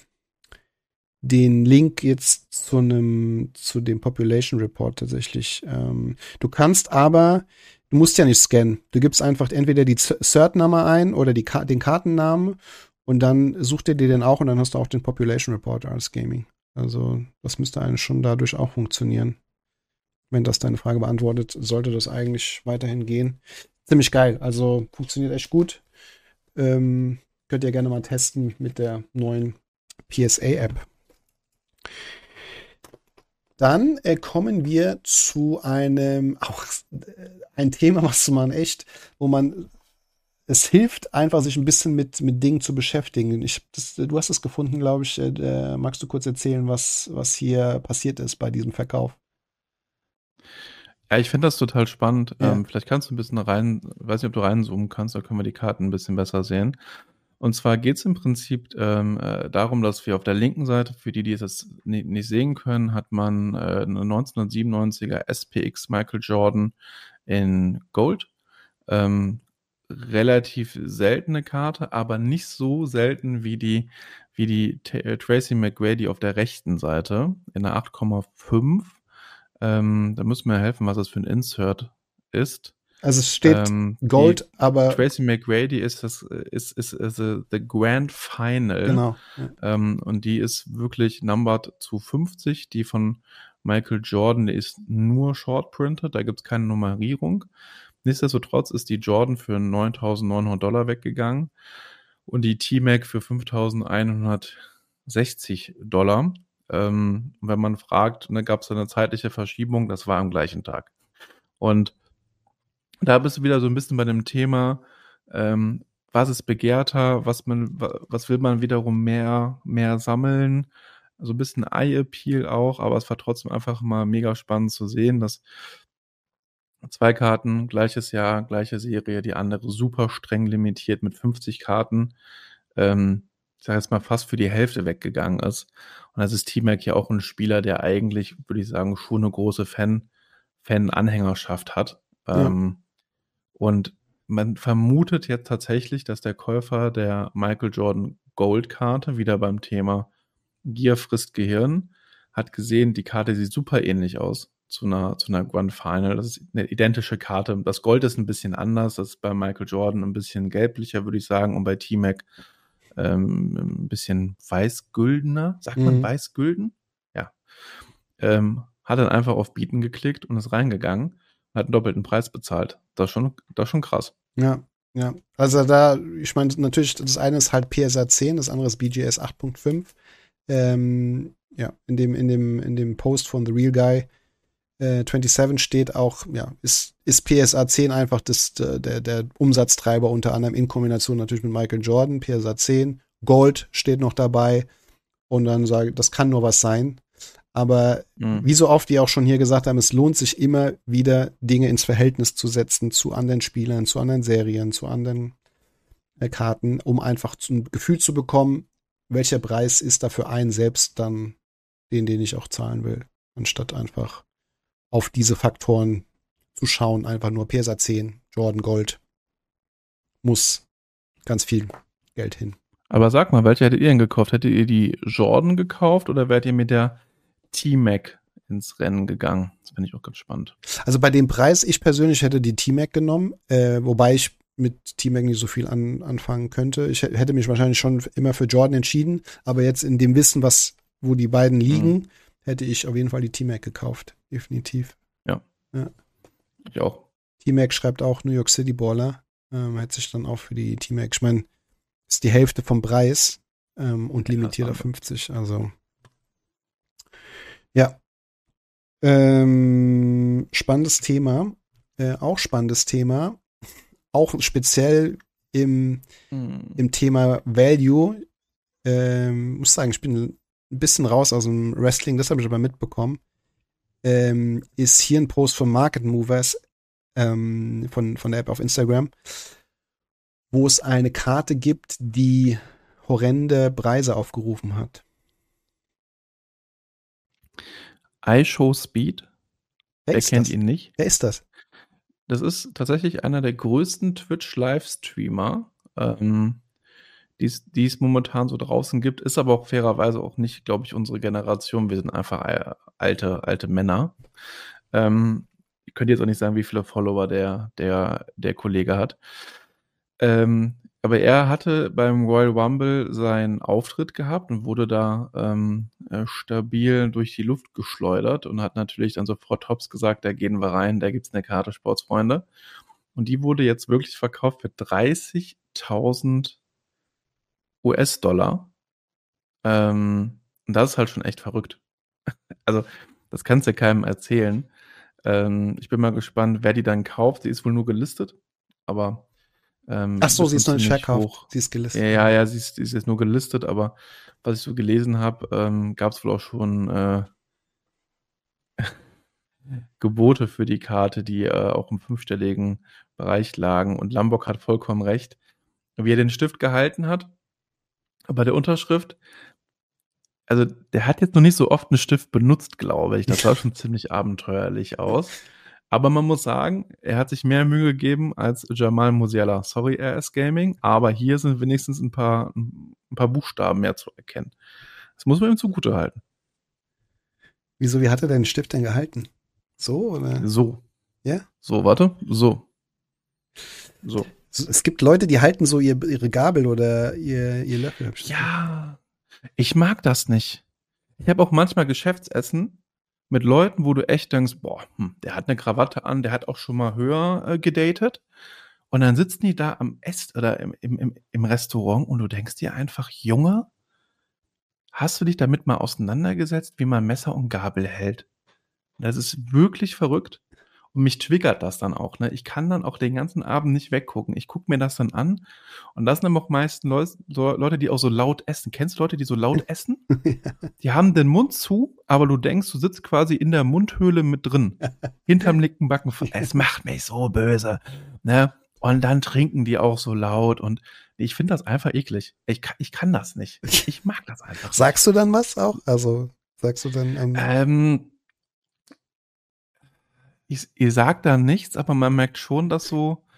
Link jetzt zu dem Population Report tatsächlich. Du musst ja nicht scannen. Du gibst einfach entweder die Cert-Nummer ein oder den Kartennamen und dann sucht er dir den auch und dann hast du auch den Population Report als Gaming. Also das müsste eigentlich schon dadurch auch funktionieren. Wenn das deine Frage beantwortet, sollte das eigentlich weiterhin gehen. ziemlich geil. Also funktioniert echt gut. Könnt ihr gerne mal testen mit der neuen PSA-App. Dann kommen wir zu ein Thema, was man echt, es hilft einfach, sich ein bisschen mit Dingen zu beschäftigen. Du hast es gefunden, glaube ich. Magst du kurz erzählen, was hier passiert ist bei diesem Verkauf? Ja, ich finde das total spannend. Ja. Vielleicht kannst du ein bisschen weiß nicht, ob du reinzoomen kannst, da können wir die Karten ein bisschen besser sehen. Und zwar geht es im Prinzip darum, dass wir auf der linken Seite, für die es nicht sehen können, hat man eine 1997er SPX Michael Jordan in Gold. Relativ seltene Karte, aber nicht so selten wie die Tracy McGrady auf der rechten Seite in der 8,5. Da müssen wir helfen, was das für ein Insert ist. Also es steht Gold, aber Tracy McGrady ist the Grand Final. Genau. Ja. Und die ist wirklich numbered zu 50. Die von Michael Jordan, die ist nur short printed, da gibt es keine Nummerierung. Nichtsdestotrotz ist die Jordan für $9.900 weggegangen und die T-Mac für $5.160. Wenn man fragt, gab es eine zeitliche Verschiebung, das war am gleichen Tag. Und da bist du wieder so ein bisschen bei dem Thema, was ist begehrter, was will man wiederum mehr sammeln, so ein bisschen Eye-Appeal auch, aber es war trotzdem einfach mal mega spannend zu sehen, dass 2 Karten, gleiches Jahr, gleiche Serie, die andere super streng limitiert mit 50 Karten, ich sage jetzt mal fast für die Hälfte weggegangen ist. Und das ist T-Mac ja auch ein Spieler, der eigentlich, würde ich sagen, schon eine große Fan-Anhängerschaft hat. Ja. Und man vermutet jetzt tatsächlich, dass der Käufer der Michael Jordan Gold-Karte, wieder beim Thema Gier frisst Gehirn, hat gesehen, die Karte sieht super ähnlich aus zu einer Grand Final. Das ist eine identische Karte. Das Gold ist ein bisschen anders. Das ist bei Michael Jordan ein bisschen gelblicher, würde ich sagen. Und bei T-Mac ein bisschen weiß-güldener. Sagt man weiß-gülden? Ja. Hat dann einfach auf Bieten geklickt und ist reingegangen und hat einen doppelten Preis bezahlt. Das ist schon krass. Ja. Also ich meine, natürlich, das eine ist halt PSA 10, das andere ist BGS 8.5. In dem Post von The Real Guy 27 steht auch, ist PSA 10 einfach der Umsatztreiber, unter anderem in Kombination natürlich mit Michael Jordan, PSA 10, Gold steht noch dabei und dann sage ich, das kann nur was sein. Aber wie so oft wir auch schon hier gesagt haben, es lohnt sich immer wieder, Dinge ins Verhältnis zu setzen zu anderen Spielern, zu anderen Serien, zu anderen Karten, um einfach ein Gefühl zu bekommen, welcher Preis ist da für einen selbst dann den ich auch zahlen will, anstatt einfach auf diese Faktoren zu schauen, einfach nur PSA 10, Jordan Gold, muss ganz viel Geld hin. Aber sag mal, welche hättet ihr denn gekauft? Hättet ihr die Jordan gekauft oder wärt ihr mit der T-Mac ins Rennen gegangen? Das finde ich auch ganz spannend. Also bei dem Preis, ich persönlich hätte die T-Mac genommen, wobei ich mit T-Mac nicht so viel anfangen könnte. Ich hätte mich wahrscheinlich schon immer für Jordan entschieden, aber jetzt in dem Wissen, wo die beiden liegen, hätte ich auf jeden Fall die T-Mac gekauft. Definitiv. Ja. Ich auch. T-Mac schreibt auch New York City Baller. Hätte sich dann auch für die T-Mac, ich meine, ist die Hälfte vom Preis und limitiert auf 50. Also ja. Spannendes Thema. Auch spannendes Thema. Auch speziell im Thema Value. Muss sagen, ich bin ein bisschen raus aus dem Wrestling, das habe ich aber mitbekommen. Ist hier ein Post von Market Movers von der App auf Instagram, wo es eine Karte gibt, die horrende Preise aufgerufen hat. iShowSpeed. Wer kennt ihn nicht? Wer ist das? Das ist tatsächlich einer der größten Twitch-Livestreamer, die es momentan so draußen gibt, ist aber auch fairerweise auch nicht, glaube ich, unsere Generation. Wir sind einfach alte Männer. Ich könnte jetzt auch nicht sagen, wie viele Follower der Kollege hat. Aber er hatte beim Royal Rumble seinen Auftritt gehabt und wurde da stabil durch die Luft geschleudert und hat natürlich dann sofort Tops gesagt, da gehen wir rein, da gibt's eine Karte, Sportsfreunde. Und die wurde jetzt wirklich verkauft für 30.000 US-Dollar. Und das ist halt schon echt verrückt. Also, das kannst du ja keinem erzählen. Ich bin mal gespannt, wer die dann kauft. Sie ist wohl nur gelistet, aber Ach so, sie ist noch nicht verkauft. Sie ist gelistet. Ja, sie ist jetzt nur gelistet, aber was ich so gelesen habe, gab es wohl auch schon Gebote für die Karte, die auch im 5-stelligen Bereich lagen. Und Lambok hat vollkommen recht, wie er den Stift gehalten hat. Bei der Unterschrift, also der hat jetzt noch nicht so oft einen Stift benutzt, glaube ich. Das sah schon ziemlich abenteuerlich aus. Aber man muss sagen, er hat sich mehr Mühe gegeben als Jamal Musiala. Sorry, RS Gaming, aber hier sind wenigstens ein paar Buchstaben mehr zu erkennen. Das muss man ihm zugute halten. Wieso, wie hat er den Stift denn gehalten? So, oder? So. Ja? So, warte. So. Es gibt Leute, die halten so ihre Gabel oder ihr Löffel. Ja, ich mag das nicht. Ich habe auch manchmal Geschäftsessen mit Leuten, wo du echt denkst, boah, der hat eine Krawatte an, der hat auch schon mal höher gedatet. Und dann sitzen die da am oder im Restaurant und du denkst dir einfach, Junge, hast du dich damit mal auseinandergesetzt, wie man Messer und Gabel hält? Das ist wirklich verrückt. Und mich triggert das dann auch. Ne? Ich kann dann auch den ganzen Abend nicht weggucken. Ich gucke mir das dann an. Und das sind aber auch meistens Leute, die auch so laut essen. Kennst du Leute, die so laut essen? Die haben den Mund zu, aber du denkst, du sitzt quasi in der Mundhöhle mit drin. Hinterm linken Backen. Es macht mich so böse. Ne? Und dann trinken die auch so laut. Und ich finde das einfach eklig. Ich kann das nicht. Ich mag das einfach nicht. Sagst du dann was auch? Also sagst du dann ihr sagt da nichts, aber man merkt schon, dass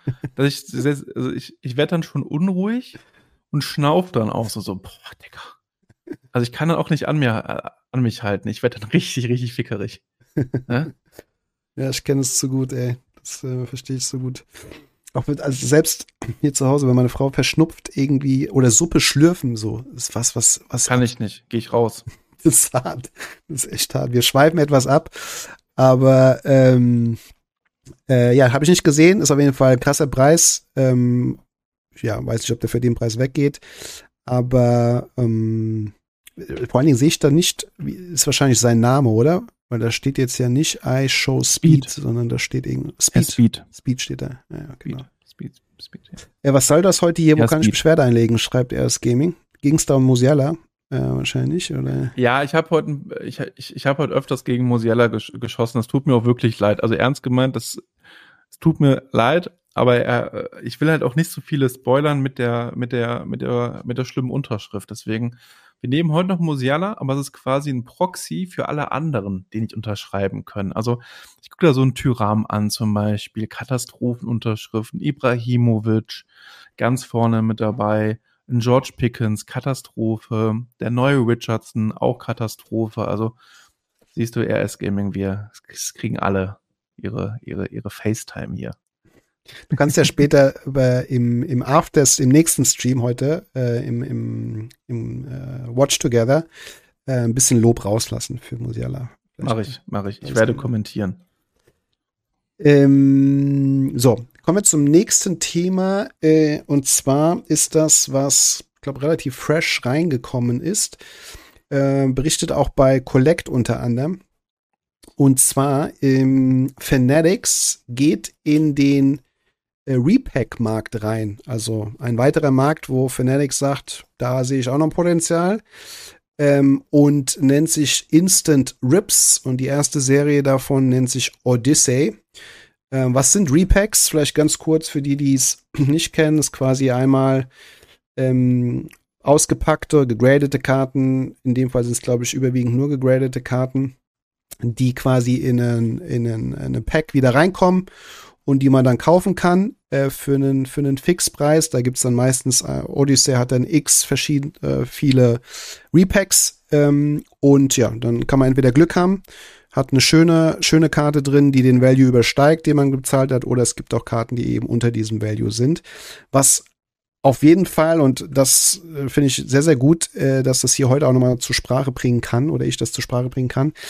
ich werde dann schon unruhig und schnauf dann auch so, boah, Digga. Also ich kann dann auch nicht an mich halten. Ich werde dann richtig, richtig fickerig. Ja, ja, ich kenne es zu gut, ey. Das verstehe ich so gut. Auch also selbst hier zu Hause, wenn meine Frau verschnupft irgendwie oder Suppe schlürfen, so, ist was. Kann ich nicht. Gehe ich raus. Das ist hart. Das ist echt hart. Wir schweifen etwas ab. Aber ja, habe ich nicht gesehen. Ist auf jeden Fall ein krasser Preis. Ja, weiß nicht, ob der für den Preis weggeht. Aber vor allen Dingen sehe ich da nicht, ist wahrscheinlich sein Name, oder? Weil da steht jetzt ja nicht I show Speed. Sondern da steht irgendwie Speed. Speed steht da. Ja, genau. Speed, ja. Ja, was soll das heute hier? Wo kann ich Speed. Beschwerde einlegen? Schreibt RS Gaming. Ging es da um Musiala? Wahrscheinlich, oder? Ja, ich habe heute öfters gegen Musiala geschossen. Das tut mir auch wirklich leid. Also ernst gemeint, es tut mir leid, aber ich will halt auch nicht so viele spoilern mit der schlimmen Unterschrift. Deswegen, wir nehmen heute noch Musiala, aber es ist quasi ein Proxy für alle anderen, die nicht unterschreiben können. Also ich gucke da so einen Thuram an zum Beispiel, Katastrophenunterschriften, Ibrahimovic ganz vorne mit dabei, ein George Pickens, Katastrophe, der neue Richardson, auch Katastrophe. Also siehst du, RS Gaming, wir kriegen alle ihre FaceTime hier. Du kannst ja später im Afters, im nächsten Stream heute, im Watch Together, ein bisschen Lob rauslassen für Musiala. Mach ich. Ich werde kommentieren. So, kommen wir zum nächsten Thema. Und zwar ist das, was, ich glaube, relativ fresh reingekommen ist. Berichtet auch bei Collect unter anderem. Und zwar Fanatics geht in den Repack-Markt rein. Also ein weiterer Markt, wo Fanatics sagt, da sehe ich auch noch Potenzial. Und nennt sich Instant Rips. Und die erste Serie davon nennt sich Odyssey. Was sind Repacks? Vielleicht ganz kurz für die es nicht kennen. Ist quasi einmal ausgepackte, gegradete Karten. In dem Fall sind es, glaube ich, überwiegend nur gegradete Karten, die quasi in eine Pack wieder reinkommen und die man dann kaufen kann für einen Fixpreis. Da gibt's dann meistens, Odyssey hat dann viele Repacks und ja, dann kann man entweder Glück haben, hat eine schöne Karte drin, die den Value übersteigt, den man bezahlt hat, oder es gibt auch Karten, die eben unter diesem Value sind. Was auf jeden Fall, und das finde ich sehr, sehr gut, dass das hier heute auch nochmal zur Sprache bringen kann, oder ich das zur Sprache bringen kann,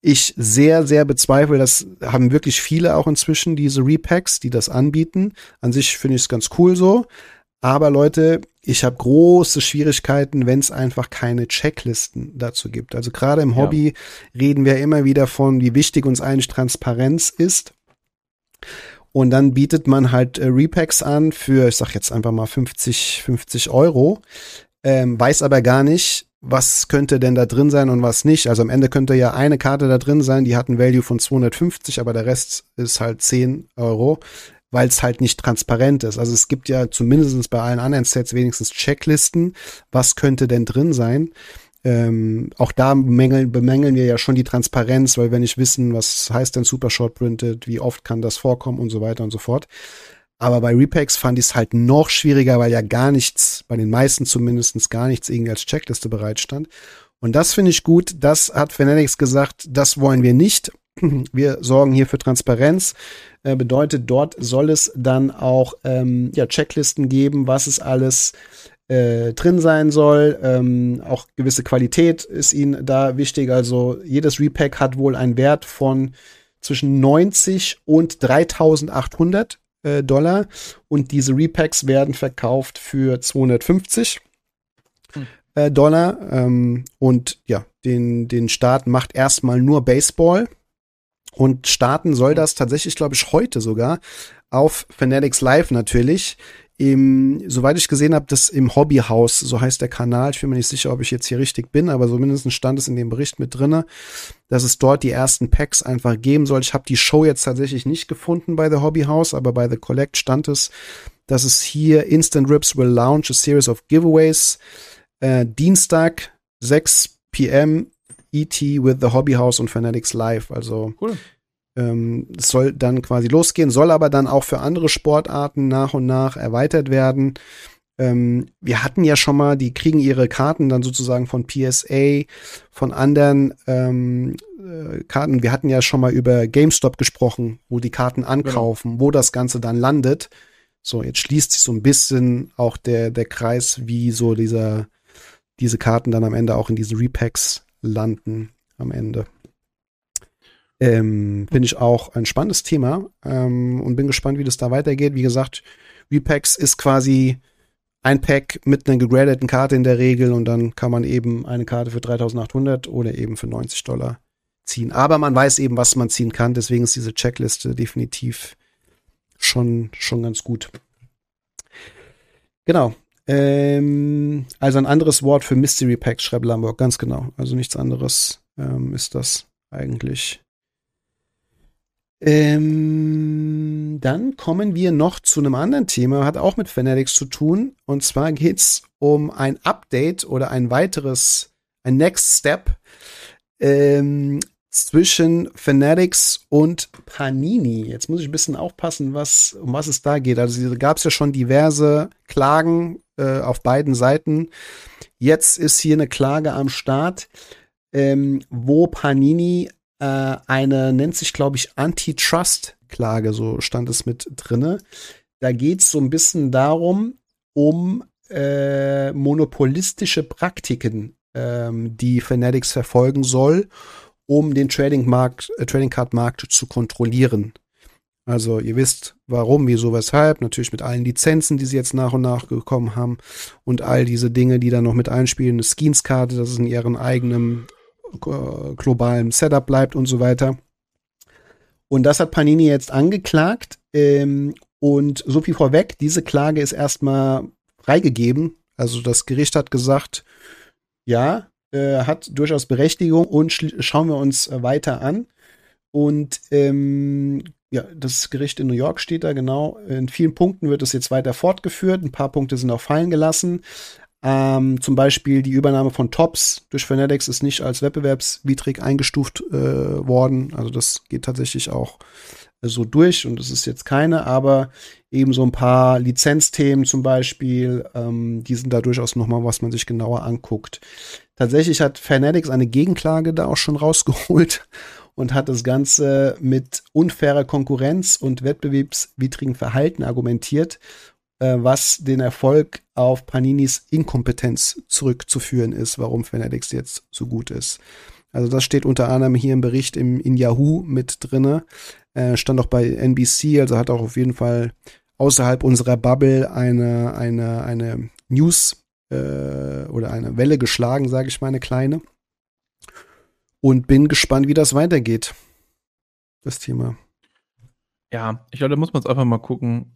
ich sehr, sehr bezweifle, das haben wirklich viele auch inzwischen, diese Repacks, die das anbieten. An sich finde ich es ganz cool so. Aber Leute, ich habe große Schwierigkeiten, wenn es einfach keine Checklisten dazu gibt. Also gerade im Hobby reden wir immer wieder von, wie wichtig uns eigentlich Transparenz ist. Und dann bietet man halt Repacks an für, ich sag jetzt einfach mal 50 Euro, weiß aber gar nicht, was könnte denn da drin sein und was nicht. Also am Ende könnte ja eine Karte da drin sein, die hat ein Value von 250, aber der Rest ist halt 10 Euro, weil es halt nicht transparent ist. Also es gibt ja zumindest bei allen anderen Sets wenigstens Checklisten, was könnte denn drin sein. Auch da bemängeln wir ja schon die Transparenz, weil wir nicht wissen, was heißt denn Super Short Printed, wie oft kann das vorkommen und so weiter und so fort. Aber bei Repacks fand ich es halt noch schwieriger, weil ja gar nichts, bei den meisten zumindest gar nichts irgendwie als Checkliste bereitstand. Und das finde ich gut. Das hat Fanatics gesagt, das wollen wir nicht. Wir sorgen hier für Transparenz. Bedeutet, dort soll es dann auch Checklisten geben, was es alles drin sein soll. Auch gewisse Qualität ist ihnen da wichtig. Also jedes Repack hat wohl einen Wert von zwischen 90 und 3.800 $. Und diese Repacks werden verkauft für 250 $. Und ja, den Start macht erstmal nur Baseball. Und starten soll das tatsächlich, glaube ich, heute sogar auf Fanatics Live natürlich. Soweit ich gesehen habe, das im Hobbyhaus, so heißt der Kanal. Ich bin mir nicht sicher, ob ich jetzt hier richtig bin, aber zumindest stand es in dem Bericht mit drinne, dass es dort die ersten Packs einfach geben soll. Ich habe die Show jetzt tatsächlich nicht gefunden bei The Hobbyhouse, aber bei The Collect stand es, dass es hier Instant Rips will launch a series of giveaways. Dienstag, 6 p.m. ET with The Hobbyhouse und Fanatics Live. Also cool. Es soll dann quasi losgehen, soll aber dann auch für andere Sportarten nach und nach erweitert werden. Wir hatten ja schon mal, die kriegen ihre Karten dann sozusagen von PSA, von anderen Karten. Wir hatten ja schon mal über GameStop gesprochen, wo die Karten ankaufen, wo das Ganze dann landet. So, jetzt schließt sich so ein bisschen auch der Kreis, wie so diese Karten dann am Ende auch in diesen Repacks landen am Ende. Finde ich auch ein spannendes Thema und bin gespannt, wie das da weitergeht. Wie gesagt, Repacks ist quasi ein Pack mit einer gegradeten Karte in der Regel und dann kann man eben eine Karte für 3.800 oder eben für 90 $ ziehen. Aber man weiß eben, was man ziehen kann, deswegen ist diese Checkliste definitiv schon ganz gut. Genau. Also ein anderes Wort für Mystery Packs, schreibt Lamborg, ganz genau. Also nichts anderes ist das eigentlich. Dann kommen wir noch zu einem anderen Thema, hat auch mit Fanatics zu tun. Und zwar geht's um ein Update oder ein Next Step zwischen Fanatics und Panini. Jetzt muss ich ein bisschen aufpassen, um was es da geht. Also gab es ja schon diverse Klagen auf beiden Seiten. Jetzt ist hier eine Klage am Start, wo Panini nennt sich, glaube ich, Antitrust-Klage, so stand es mit drinne. Da geht es so ein bisschen darum, um monopolistische Praktiken, die Fanatics verfolgen soll, um den Trading Card Markt zu kontrollieren. Also ihr wisst, warum, wieso, weshalb, natürlich mit allen Lizenzen, die sie jetzt nach und nach bekommen haben und all diese Dinge, die da noch mit einspielen, eine Skins-Karte, dass es in ihrem eigenen globalen Setup bleibt und so weiter. Und das hat Panini jetzt angeklagt. Und so viel vorweg, diese Klage ist erstmal freigegeben. Also das Gericht hat gesagt, ja, hat durchaus Berechtigung und schauen wir uns weiter an. Und das Gericht in New York steht da, genau. In vielen Punkten wird es jetzt weiter fortgeführt. Ein paar Punkte sind auch fallen gelassen. Zum Beispiel die Übernahme von Topps durch Fanatics ist nicht als wettbewerbswidrig eingestuft worden. Also das geht tatsächlich auch so durch und es ist jetzt keine, aber eben so ein paar Lizenzthemen zum Beispiel, die sind da durchaus nochmal, was man sich genauer anguckt. Tatsächlich hat Fanatics eine Gegenklage da auch schon rausgeholt und hat das Ganze mit unfairer Konkurrenz und wettbewerbswidrigen Verhalten argumentiert, was den Erfolg auf Paninis Inkompetenz zurückzuführen ist, warum Fanatics jetzt so gut ist. Also das steht unter anderem hier im Bericht in Yahoo mit drinne. Stand auch bei NBC, also hat auch auf jeden Fall außerhalb unserer Bubble eine News oder eine Welle geschlagen, sage ich mal, eine kleine. Und bin gespannt, wie das weitergeht, das Thema. Ja, ich glaube, da muss man jetzt einfach mal gucken,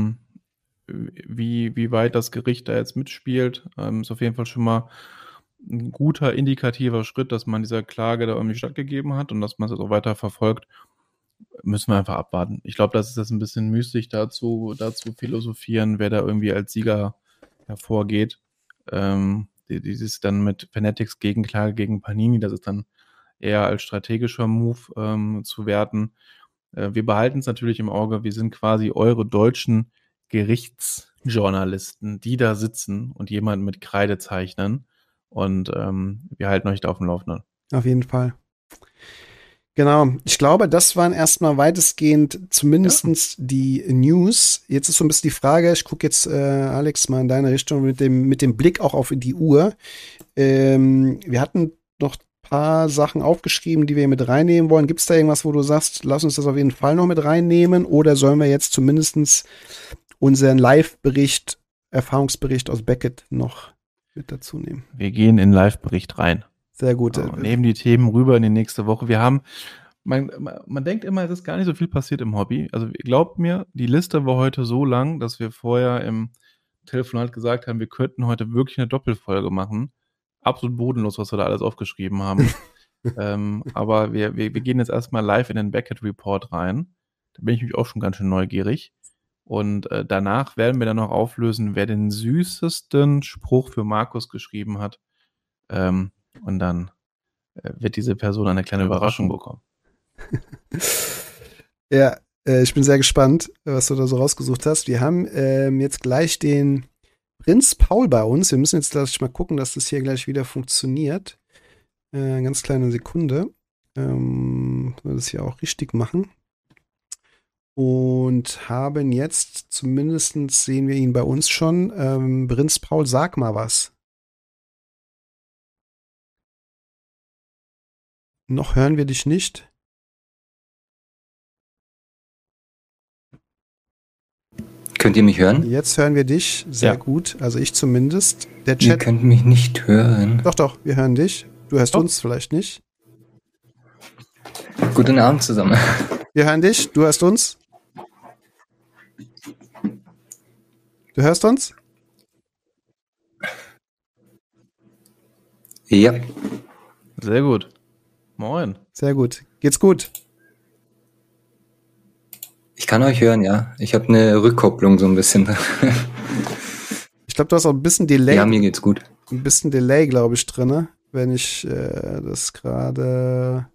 wie weit das Gericht da jetzt mitspielt. Ist auf jeden Fall schon mal ein guter indikativer Schritt, dass man dieser Klage da irgendwie stattgegeben hat und dass man es jetzt auch weiter verfolgt. Müssen wir einfach abwarten. Ich glaube, das ist jetzt ein bisschen müßig dazu philosophieren, wer da irgendwie als Sieger hervorgeht. Dieses dann mit Fanatics Gegenklage gegen Panini, das ist dann eher als strategischer Move zu werten. Wir behalten es natürlich im Auge, wir sind quasi eure deutschen Gerichtsjournalisten, die da sitzen und jemanden mit Kreide zeichnen. Und wir halten euch da auf dem Laufenden. Auf jeden Fall. Genau, ich glaube, das waren erstmal weitestgehend zumindest die News. Jetzt ist so ein bisschen die Frage, ich gucke jetzt, Alex, mal in deine Richtung mit dem Blick auch auf die Uhr. Wir hatten noch ein paar Sachen aufgeschrieben, die wir mit reinnehmen wollen. Gibt es da irgendwas, wo du sagst, lass uns das auf jeden Fall noch mit reinnehmen? Oder sollen wir jetzt zumindest unseren Live-Bericht, Erfahrungsbericht aus Beckett noch mit dazu nehmen? Wir gehen in den Live-Bericht rein. Sehr gut. Nehmen die Themen rüber in die nächste Woche. Wir haben, man denkt immer, es ist gar nicht so viel passiert im Hobby. Also glaubt mir, die Liste war heute so lang, dass wir vorher im Telefonat gesagt haben, wir könnten heute wirklich eine Doppelfolge machen. Absolut bodenlos, was wir da alles aufgeschrieben haben. Aber wir gehen jetzt erstmal live in den Beckett Report rein. Da bin ich mich auch schon ganz schön neugierig. Und danach werden wir dann noch auflösen, wer den süßesten Spruch für Markus geschrieben hat. Und dann wird diese Person eine kleine Überraschung bekommen. Ja, ich bin sehr gespannt, was du da so rausgesucht hast. Wir haben jetzt gleich den Prinz Paul bei uns. Wir müssen jetzt gleich mal gucken, dass das hier gleich wieder funktioniert. Ganz kleine Sekunde. Wir das hier auch richtig machen. Und haben jetzt, zumindest sehen wir ihn bei uns schon. Prinz Paul, sag mal was. Noch hören wir dich nicht. Könnt ihr mich hören? Jetzt hören wir dich sehr gut. Also ich zumindest. Der Chat. Ihr könnt mich nicht hören. Doch, wir hören dich. Du hörst uns vielleicht nicht. Guten Abend zusammen. Wir hören dich. Du hörst uns. Du hörst uns? Ja. Sehr gut. Moin. Sehr gut. Geht's gut? Ich kann euch hören, ja. Ich habe eine Rückkopplung so ein bisschen. Ich glaube, du hast auch ein bisschen Delay. Ja, mir geht's gut. Ein bisschen Delay, glaube ich, drin, wenn ich das gerade,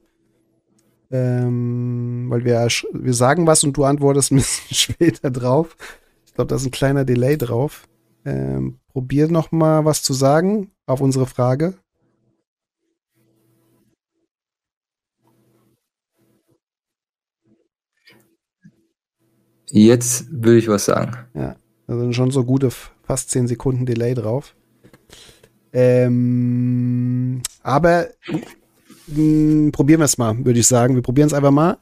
weil wir sagen was und du antwortest ein bisschen später drauf. Ich glaube, da ist ein kleiner Delay drauf. Probier noch mal was zu sagen auf unsere Frage. Jetzt will ich was sagen. Ja, da sind schon so gute fast 10 Sekunden Delay drauf. Aber probieren wir es mal, würde ich sagen. Wir probieren es einfach mal.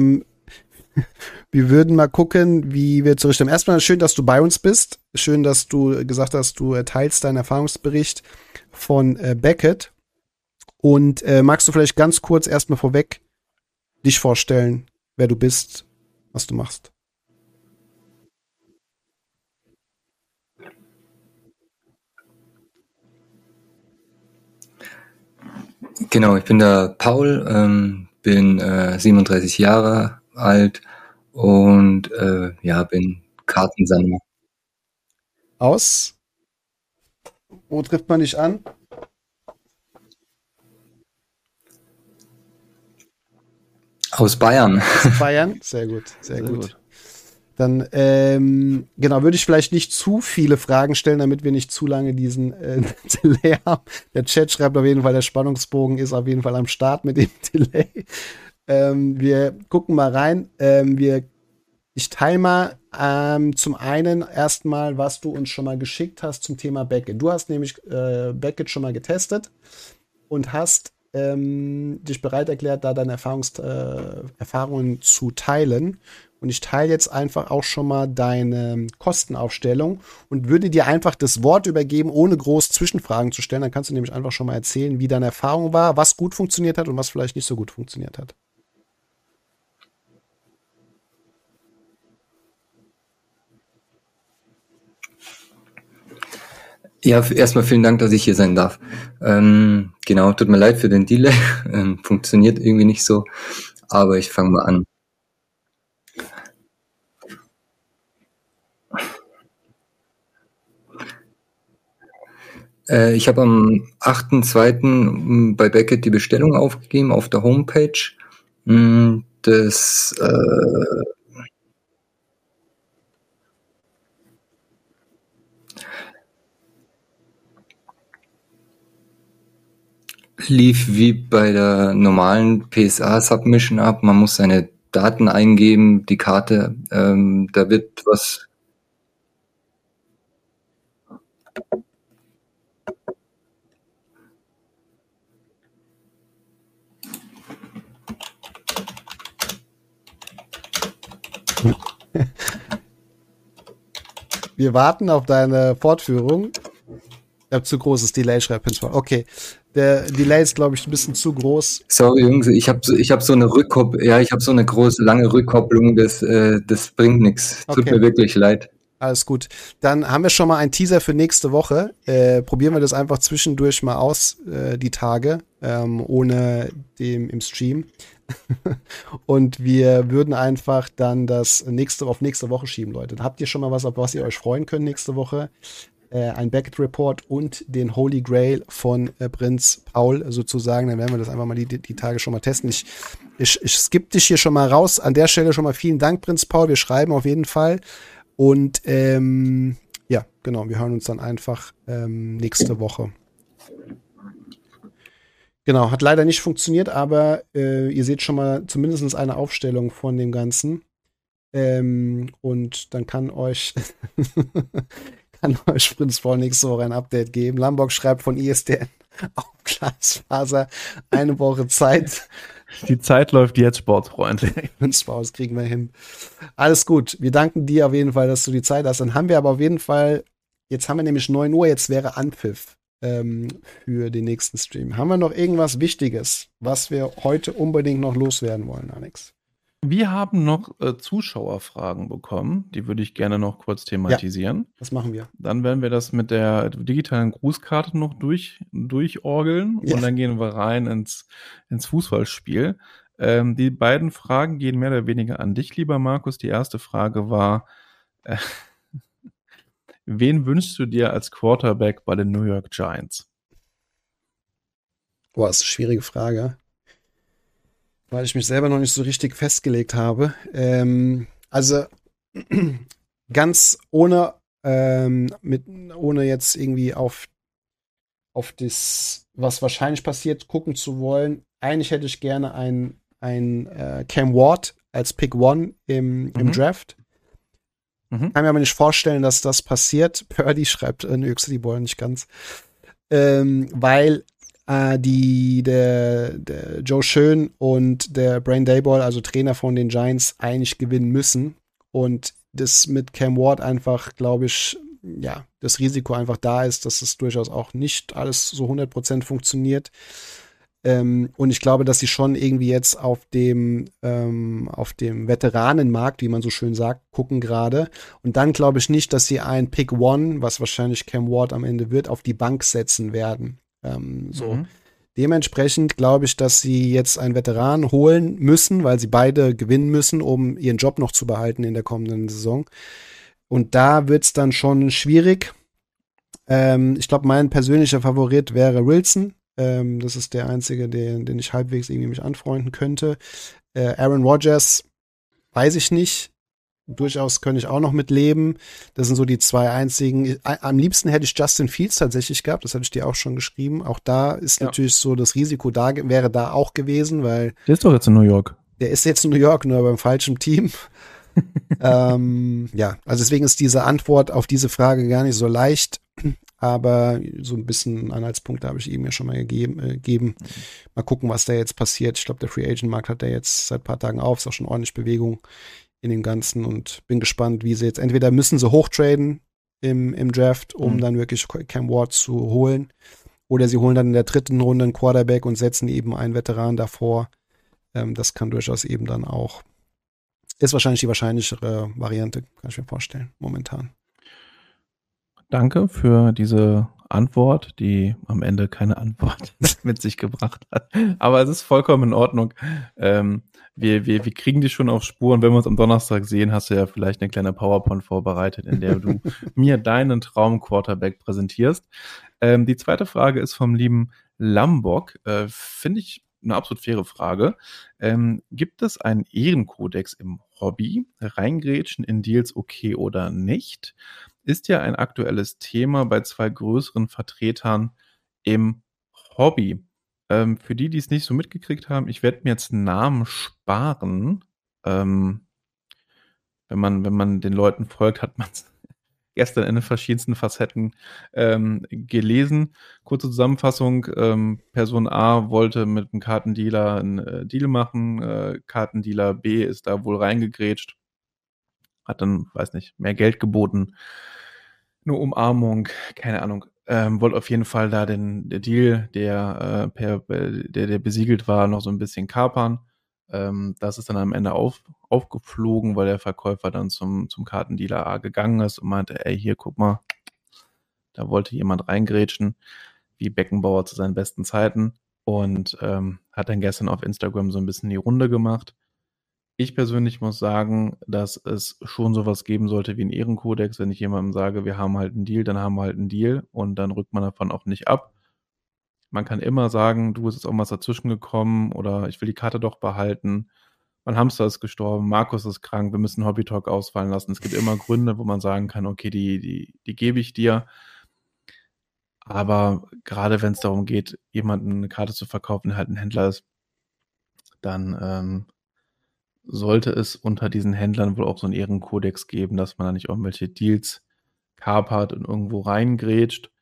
Wir würden mal gucken, wie wir zurückstellen. Erstmal schön, dass du bei uns bist. Schön, dass du gesagt hast, du teilst deinen Erfahrungsbericht von Beckett. Und magst du vielleicht ganz kurz erstmal vorweg dich vorstellen, wer du bist, was du machst? Genau, ich bin der Paul, bin 37 Jahre alt und bin Kartensammler. Aus? Wo trifft man dich an? Aus Bayern. Aus Bayern? Sehr gut, sehr gut. Dann, genau, würde ich vielleicht nicht zu viele Fragen stellen, damit wir nicht zu lange diesen Delay haben. Der Chat schreibt auf jeden Fall, der Spannungsbogen ist auf jeden Fall am Start mit dem Delay. Wir gucken mal rein. Ich teile mal zum einen erstmal, was du uns schon mal geschickt hast zum Thema Beckett. Du hast nämlich Beckett schon mal getestet und hast dich bereit erklärt, da deine Erfahrungen zu teilen. Und ich teile jetzt einfach auch schon mal deine Kostenaufstellung und würde dir einfach das Wort übergeben, ohne groß Zwischenfragen zu stellen. Dann kannst du nämlich einfach schon mal erzählen, wie deine Erfahrung war, was gut funktioniert hat und was vielleicht nicht so gut funktioniert hat. Ja, erstmal vielen Dank, dass ich hier sein darf. Genau, tut mir leid für den Delay. Funktioniert irgendwie nicht so. Aber ich fange mal an. Ich habe am 8.2. bei Beckett die Bestellung aufgegeben auf der Homepage. Das lief wie bei der normalen PSA-Submission ab. Man muss seine Daten eingeben, die Karte, da wird was. Wir warten auf deine Fortführung. Ich habe zu großes Delay, schreibt Pinsfall. Okay, der Delay ist, glaube ich, ein bisschen zu groß. Sorry, Jungs, ich hab so eine ich habe so eine große, lange Rückkopplung, das bringt nichts. Tut Okay. mir wirklich leid. Alles gut. Dann haben wir schon mal einen Teaser für nächste Woche. Probieren wir das einfach zwischendurch mal aus, die Tage, ohne dem im Stream. Und wir würden einfach dann das auf nächste Woche schieben, Leute. Dann habt ihr schon mal was, auf was ihr euch freuen könnt nächste Woche. Ein Beckett-Report und den Holy Grail von Prinz Paul sozusagen. Dann werden wir das einfach mal die Tage schon mal testen. Ich skippe dich hier schon mal raus. An der Stelle schon mal vielen Dank, Prinz Paul. Wir schreiben auf jeden Fall. Und ja, genau, wir hören uns dann einfach nächste Woche. Genau, hat leider nicht funktioniert, aber ihr seht schon mal zumindest eine Aufstellung von dem Ganzen. Und dann kann euch Prinz Paul nächste Woche ein Update geben. Lambok schreibt von ISDN auf Glasfaser 1 Woche Zeit. Die Zeit läuft jetzt sportsfreundlich. Prinz Paul, das kriegen wir hin. Alles gut. Wir danken dir auf jeden Fall, dass du die Zeit hast. Dann haben wir aber auf jeden Fall, jetzt haben wir nämlich 9 Uhr, jetzt wäre Anpfiff für den nächsten Stream. Haben wir noch irgendwas Wichtiges, was wir heute unbedingt noch loswerden wollen, Alex? Wir haben noch Zuschauerfragen bekommen. Die würde ich gerne noch kurz thematisieren. Ja, das machen wir. Dann werden wir das mit der digitalen Grußkarte noch durchorgeln. Ja. Und dann gehen wir rein ins Fußballspiel. Die beiden Fragen gehen mehr oder weniger an dich, lieber Markus. Die erste Frage war, wen wünschst du dir als Quarterback bei den New York Giants? Boah, das ist eine schwierige Frage. Weil ich mich selber noch nicht so richtig festgelegt habe. Also ganz ohne jetzt irgendwie auf das, was wahrscheinlich passiert, gucken zu wollen. Eigentlich hätte ich gerne ein Cam Ward als Pick 1 im Draft. Kann mir aber nicht vorstellen, dass das passiert. Purdy schreibt New York City Ball nicht ganz. Weil der Joe Schön und der Brian Daboll, also Trainer von den Giants, eigentlich gewinnen müssen. Und das mit Cam Ward einfach, glaube ich, ja, das Risiko einfach da ist, dass es durchaus auch nicht alles so 100% funktioniert. Und ich glaube, dass sie schon irgendwie jetzt auf dem Veteranenmarkt, wie man so schön sagt, gucken gerade. Und dann glaube ich nicht, dass sie ein Pick 1, was wahrscheinlich Cam Ward am Ende wird, auf die Bank setzen werden. Dementsprechend glaube ich, dass sie jetzt einen Veteran holen müssen, weil sie beide gewinnen müssen, um ihren Job noch zu behalten in der kommenden Saison. Und da wird es dann schon schwierig. Ich glaube, mein persönlicher Favorit wäre Wilson. Das ist der einzige, den ich halbwegs irgendwie mich anfreunden könnte. Aaron Rodgers, weiß ich nicht. Durchaus könnte ich auch noch mitleben. Das sind so die zwei einzigen. Am liebsten hätte ich Justin Fields tatsächlich gehabt. Das hatte ich dir auch schon geschrieben. Auch da ist natürlich so das Risiko da, wäre da auch gewesen, weil. Der ist doch jetzt in New York. Der ist jetzt in New York, nur beim falschen Team. Ja, also deswegen ist diese Antwort auf diese Frage gar nicht so leicht. aber so ein bisschen Anhaltspunkte habe ich ihm ja schon mal gegeben. Mal gucken, was da jetzt passiert. Ich glaube, der Free Agent Markt hat ja jetzt seit ein paar Tagen auf, ist auch schon ordentlich Bewegung in dem Ganzen und bin gespannt, wie sie jetzt, entweder müssen sie hochtraden im Draft, um dann wirklich Cam Ward zu holen, oder sie holen dann in der 3. Runde einen Quarterback und setzen eben einen Veteran davor. Das kann durchaus eben dann auch, ist wahrscheinlich die wahrscheinlichere Variante, kann ich mir vorstellen, momentan. Danke für diese Antwort, die am Ende keine Antwort mit sich gebracht hat. Aber es ist vollkommen in Ordnung. Wir kriegen dich schon auf Spur, und wenn wir uns am Donnerstag sehen, hast du ja vielleicht eine kleine PowerPoint vorbereitet, in der du mir deinen Traum-Quarterback präsentierst. Die zweite Frage ist vom lieben Lambok. Finde ich eine absolut faire Frage. Gibt es einen Ehrenkodex im Hobby? Reingrätschen in Deals okay oder nicht? Ist ja ein aktuelles Thema bei 2 größeren Vertretern im Hobby. Für die es nicht so mitgekriegt haben, ich werde mir jetzt Namen sparen. Wenn man den Leuten folgt, hat man es gestern in den verschiedensten Facetten gelesen. Kurze Zusammenfassung: Person A wollte mit einem Kartendealer einen Deal machen. Kartendealer B ist da wohl reingegrätscht, hat dann, weiß nicht, mehr Geld geboten. Eine Umarmung, keine Ahnung. Wollte auf jeden Fall da der Deal, der besiegelt war, noch so ein bisschen kapern. Das ist dann am Ende aufgeflogen, weil der Verkäufer dann zum Kartendealer A gegangen ist und meinte, ey, hier, guck mal, da wollte jemand reingrätschen, wie Beckenbauer zu seinen besten Zeiten, und hat dann gestern auf Instagram so ein bisschen die Runde gemacht. Ich persönlich muss sagen, dass es schon sowas geben sollte wie einen Ehrenkodex. Wenn ich jemandem sage, wir haben halt einen Deal, dann haben wir halt einen Deal, und dann rückt man davon auch nicht ab. Man kann immer sagen, du, es ist auch was dazwischen gekommen, oder ich will die Karte doch behalten. Mein Hamster ist gestorben, Markus ist krank, wir müssen Hobby Talk ausfallen lassen. Es gibt immer Gründe, wo man sagen kann, okay, die gebe ich dir. Aber gerade wenn es darum geht, jemanden eine Karte zu verkaufen, der halt ein Händler ist, dann sollte es unter diesen Händlern wohl auch so einen Ehrenkodex geben, dass man da nicht irgendwelche Deals kapert und irgendwo reingrätscht.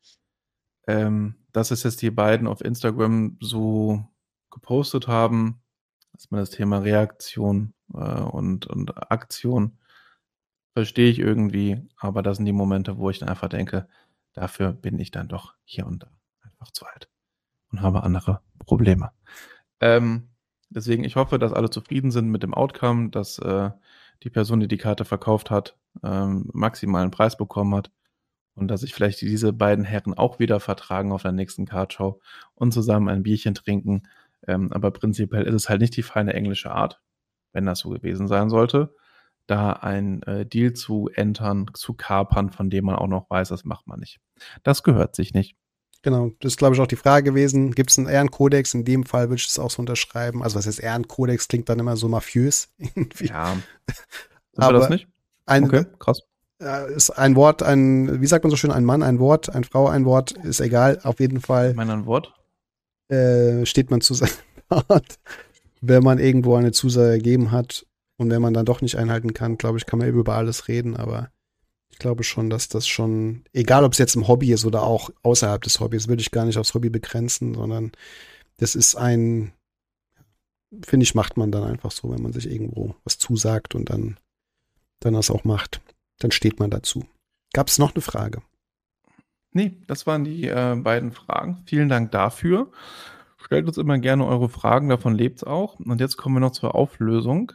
Dass es jetzt die beiden auf Instagram so gepostet haben, dass man das Thema Reaktion und Aktion, verstehe ich irgendwie, aber das sind die Momente, wo ich dann einfach denke, dafür bin ich dann doch hier und da einfach zu alt und habe andere Probleme. Deswegen, ich hoffe, dass alle zufrieden sind mit dem Outcome, dass die Person, die die Karte verkauft hat, maximalen Preis bekommen hat, und dass sich vielleicht diese beiden Herren auch wieder vertragen auf der nächsten Cardshow und zusammen ein Bierchen trinken. Aber prinzipiell ist es halt nicht die feine englische Art, wenn das so gewesen sein sollte, da ein Deal zu entern, zu kapern, von dem man auch noch weiß, das macht man nicht. Das gehört sich nicht. Genau, das ist, glaube ich, auch die Frage gewesen. Gibt es einen Ehrenkodex? In dem Fall würde ich es auch so unterschreiben. Also was heißt Ehrenkodex? Klingt dann immer so mafiös. Ja. Sind wir das nicht? Okay, krass. Ist ein Wort, wie sagt man so schön, ein Mann, ein Wort, eine Frau, ein Wort, ist egal. Auf jeden Fall. Ich meine, ein Wort? Steht man zu seinem Wort, wenn man irgendwo eine Zusage gegeben hat, und wenn man dann doch nicht einhalten kann, glaube ich, kann man über alles reden, aber ich glaube schon, dass das schon, egal ob es jetzt im Hobby ist oder auch außerhalb des Hobbys, würde ich gar nicht aufs Hobby begrenzen, sondern das ist finde ich, macht man dann einfach so, wenn man sich irgendwo was zusagt und dann das auch macht. Dann steht man dazu. Gab es noch eine Frage? Nee, das waren die beiden Fragen. Vielen Dank dafür. Stellt uns immer gerne eure Fragen, davon lebt es auch. Und jetzt kommen wir noch zur Auflösung.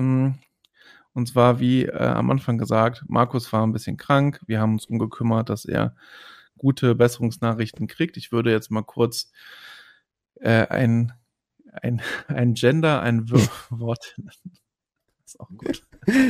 Und zwar, wie am Anfang gesagt, Markus war ein bisschen krank. Wir haben uns darum gekümmert, dass er gute Besserungsnachrichten kriegt. Ich würde jetzt mal kurz ein Gender, ein Wort. Das ist auch gut.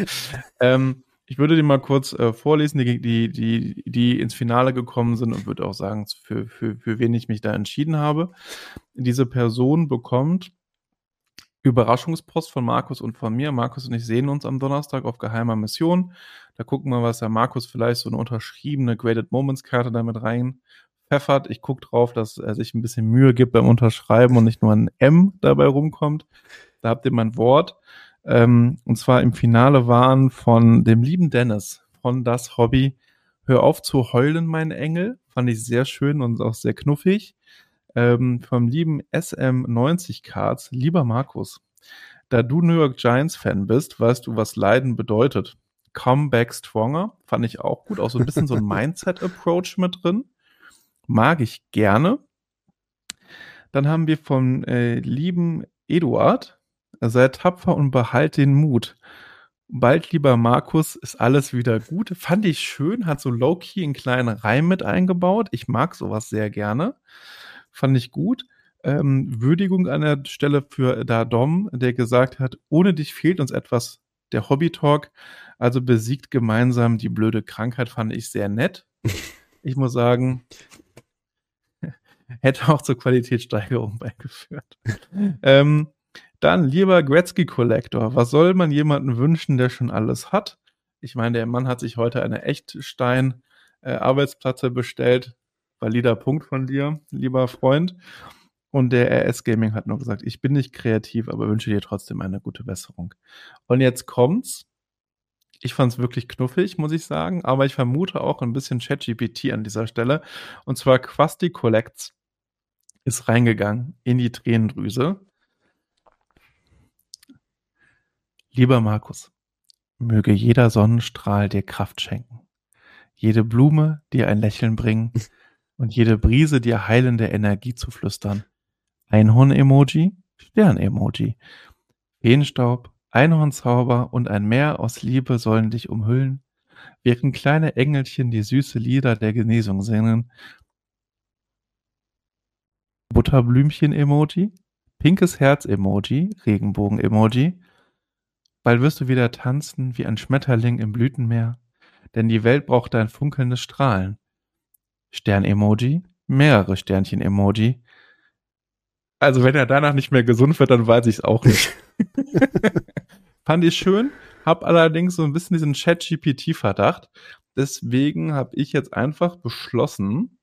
Ich würde die mal kurz vorlesen, die ins Finale gekommen sind, und würde auch sagen, für wen ich mich da entschieden habe. Diese Person bekommt Überraschungspost von Markus und von mir. Markus und ich sehen uns am Donnerstag auf geheimer Mission. Da gucken wir, was der Markus vielleicht so eine unterschriebene Graded Moments Karte damit reinpfeffert. Ich gucke drauf, dass er sich ein bisschen Mühe gibt beim Unterschreiben und nicht nur ein M dabei rumkommt. Da habt ihr mein Wort. Und zwar im Finale waren von dem lieben Dennis von Das Hobby Hör auf zu heulen, mein Engel. Fand ich sehr schön und auch sehr knuffig. Vom lieben SM90 Cards. Lieber Markus, da du New York Giants-Fan bist, weißt du, was Leiden bedeutet. Come back stronger. Fand ich auch gut. Auch so ein bisschen so ein Mindset-Approach mit drin. Mag ich gerne. Dann haben wir vom lieben Eduard. Sei tapfer und behalt den Mut. Bald, lieber Markus, ist alles wieder gut. Fand ich schön, hat so low-key einen kleinen Reim mit eingebaut. Ich mag sowas sehr gerne. Fand ich gut. Würdigung an der Stelle für Dom, der gesagt hat, ohne dich fehlt uns etwas, der Hobby-Talk. Also besiegt gemeinsam die blöde Krankheit, fand ich sehr nett. Ich muss sagen, hätte auch zur Qualitätssteigerung beigeführt. Dann, lieber Gretzky-Collector, was soll man jemandem wünschen, der schon alles hat? Ich meine, der Mann hat sich heute eine Echtstein-Arbeitsplatte bestellt. Valider Punkt von dir, lieber Freund. Und der RS Gaming hat nur gesagt, ich bin nicht kreativ, aber wünsche dir trotzdem eine gute Besserung. Und jetzt kommt's. Ich fand's wirklich knuffig, muss ich sagen, aber ich vermute auch ein bisschen ChatGPT an dieser Stelle. Und zwar Quasti Collects ist reingegangen in die Tränendrüse. Lieber Markus, möge jeder Sonnenstrahl dir Kraft schenken, jede Blume dir ein Lächeln bringen und jede Brise dir heilende Energie zu flüstern. Einhorn-Emoji, Stern-Emoji, Feenstaub, Einhornzauber und ein Meer aus Liebe sollen dich umhüllen, während kleine Engelchen die süße Lieder der Genesung singen. Butterblümchen-Emoji, pinkes Herz-Emoji, Regenbogen-Emoji. Bald wirst du wieder tanzen wie ein Schmetterling im Blütenmeer, denn die Welt braucht dein funkelndes Strahlen. Stern-Emoji, mehrere Sternchen-Emoji. Also wenn er danach nicht mehr gesund wird, dann weiß ich es auch nicht. Fand ich schön, hab allerdings so ein bisschen diesen Chat-GPT-Verdacht. Deswegen habe ich jetzt einfach beschlossen,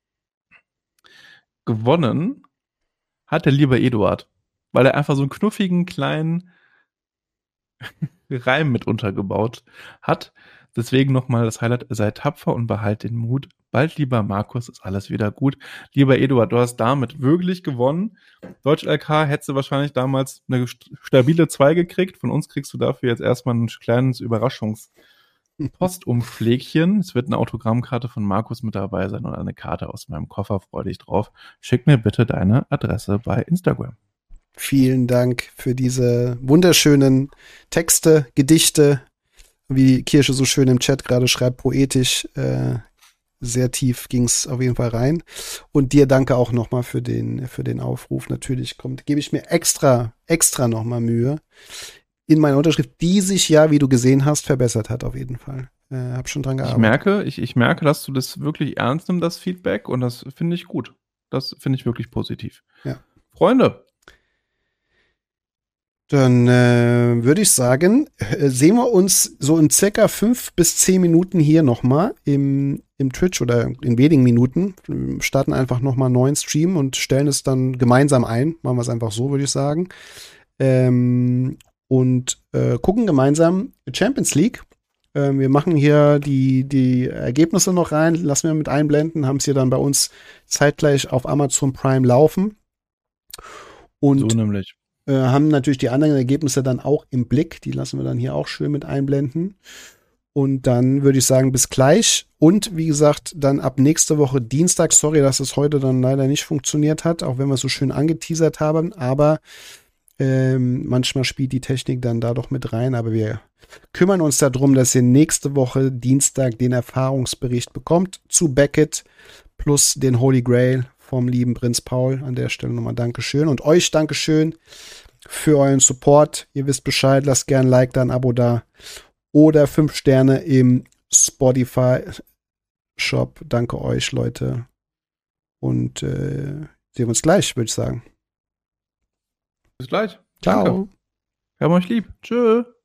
gewonnen hat der liebe Eduard, weil er einfach so einen knuffigen kleinen Reim mit untergebaut hat. Deswegen nochmal das Highlight, sei tapfer und behalt den Mut. Bald, lieber Markus, ist alles wieder gut. Lieber Eduard, du hast damit wirklich gewonnen. Deutsch-LK hättest du wahrscheinlich damals eine stabile 2 gekriegt. Von uns kriegst du dafür jetzt erstmal ein kleines Überraschungspostumschlägchen. Es wird eine Autogrammkarte von Markus mit dabei sein und eine Karte aus meinem Koffer. Freu dich drauf. Schick mir bitte deine Adresse bei Instagram. Vielen Dank für diese wunderschönen Texte, Gedichte, wie Kirsche so schön im Chat gerade schreibt, poetisch. Sehr tief ging es auf jeden Fall rein. Und dir danke auch nochmal für den Aufruf. Natürlich gebe ich mir extra nochmal Mühe in meiner Unterschrift, die sich ja, wie du gesehen hast, verbessert hat auf jeden Fall. Hab schon dran gearbeitet. Ich merke, dass du das wirklich ernst nimmst, das Feedback, und das finde ich gut. Das finde ich wirklich positiv. Ja. Freunde. Dann würde ich sagen, sehen wir uns so in circa 5 bis 10 Minuten hier nochmal im Twitch oder in wenigen Minuten. Wir starten einfach nochmal einen neuen Stream und stellen es dann gemeinsam ein. Machen wir es einfach so, würde ich sagen. Und gucken gemeinsam Champions League. Wir machen hier die Ergebnisse noch rein, lassen wir mit einblenden, haben es hier dann bei uns zeitgleich auf Amazon Prime laufen. Und so nämlich. Haben natürlich die anderen Ergebnisse dann auch im Blick. Die lassen wir dann hier auch schön mit einblenden. Und dann würde ich sagen, bis gleich. Und wie gesagt, dann ab nächste Woche Dienstag. Sorry, dass es heute dann leider nicht funktioniert hat, auch wenn wir es so schön angeteasert haben. Aber manchmal spielt die Technik dann da doch mit rein. Aber wir kümmern uns darum, dass ihr nächste Woche Dienstag den Erfahrungsbericht bekommt zu Beckett plus den Holy Grail vom lieben Prinz Paul. An der Stelle nochmal Dankeschön. Und euch Dankeschön für euren Support. Ihr wisst Bescheid. Lasst gerne ein Like da, ein Abo da. Oder 5 Sterne im Spotify-Shop. Danke euch, Leute. Und sehen wir uns gleich, würde ich sagen. Bis gleich. Ciao. Danke. Wir haben euch lieb. Tschö.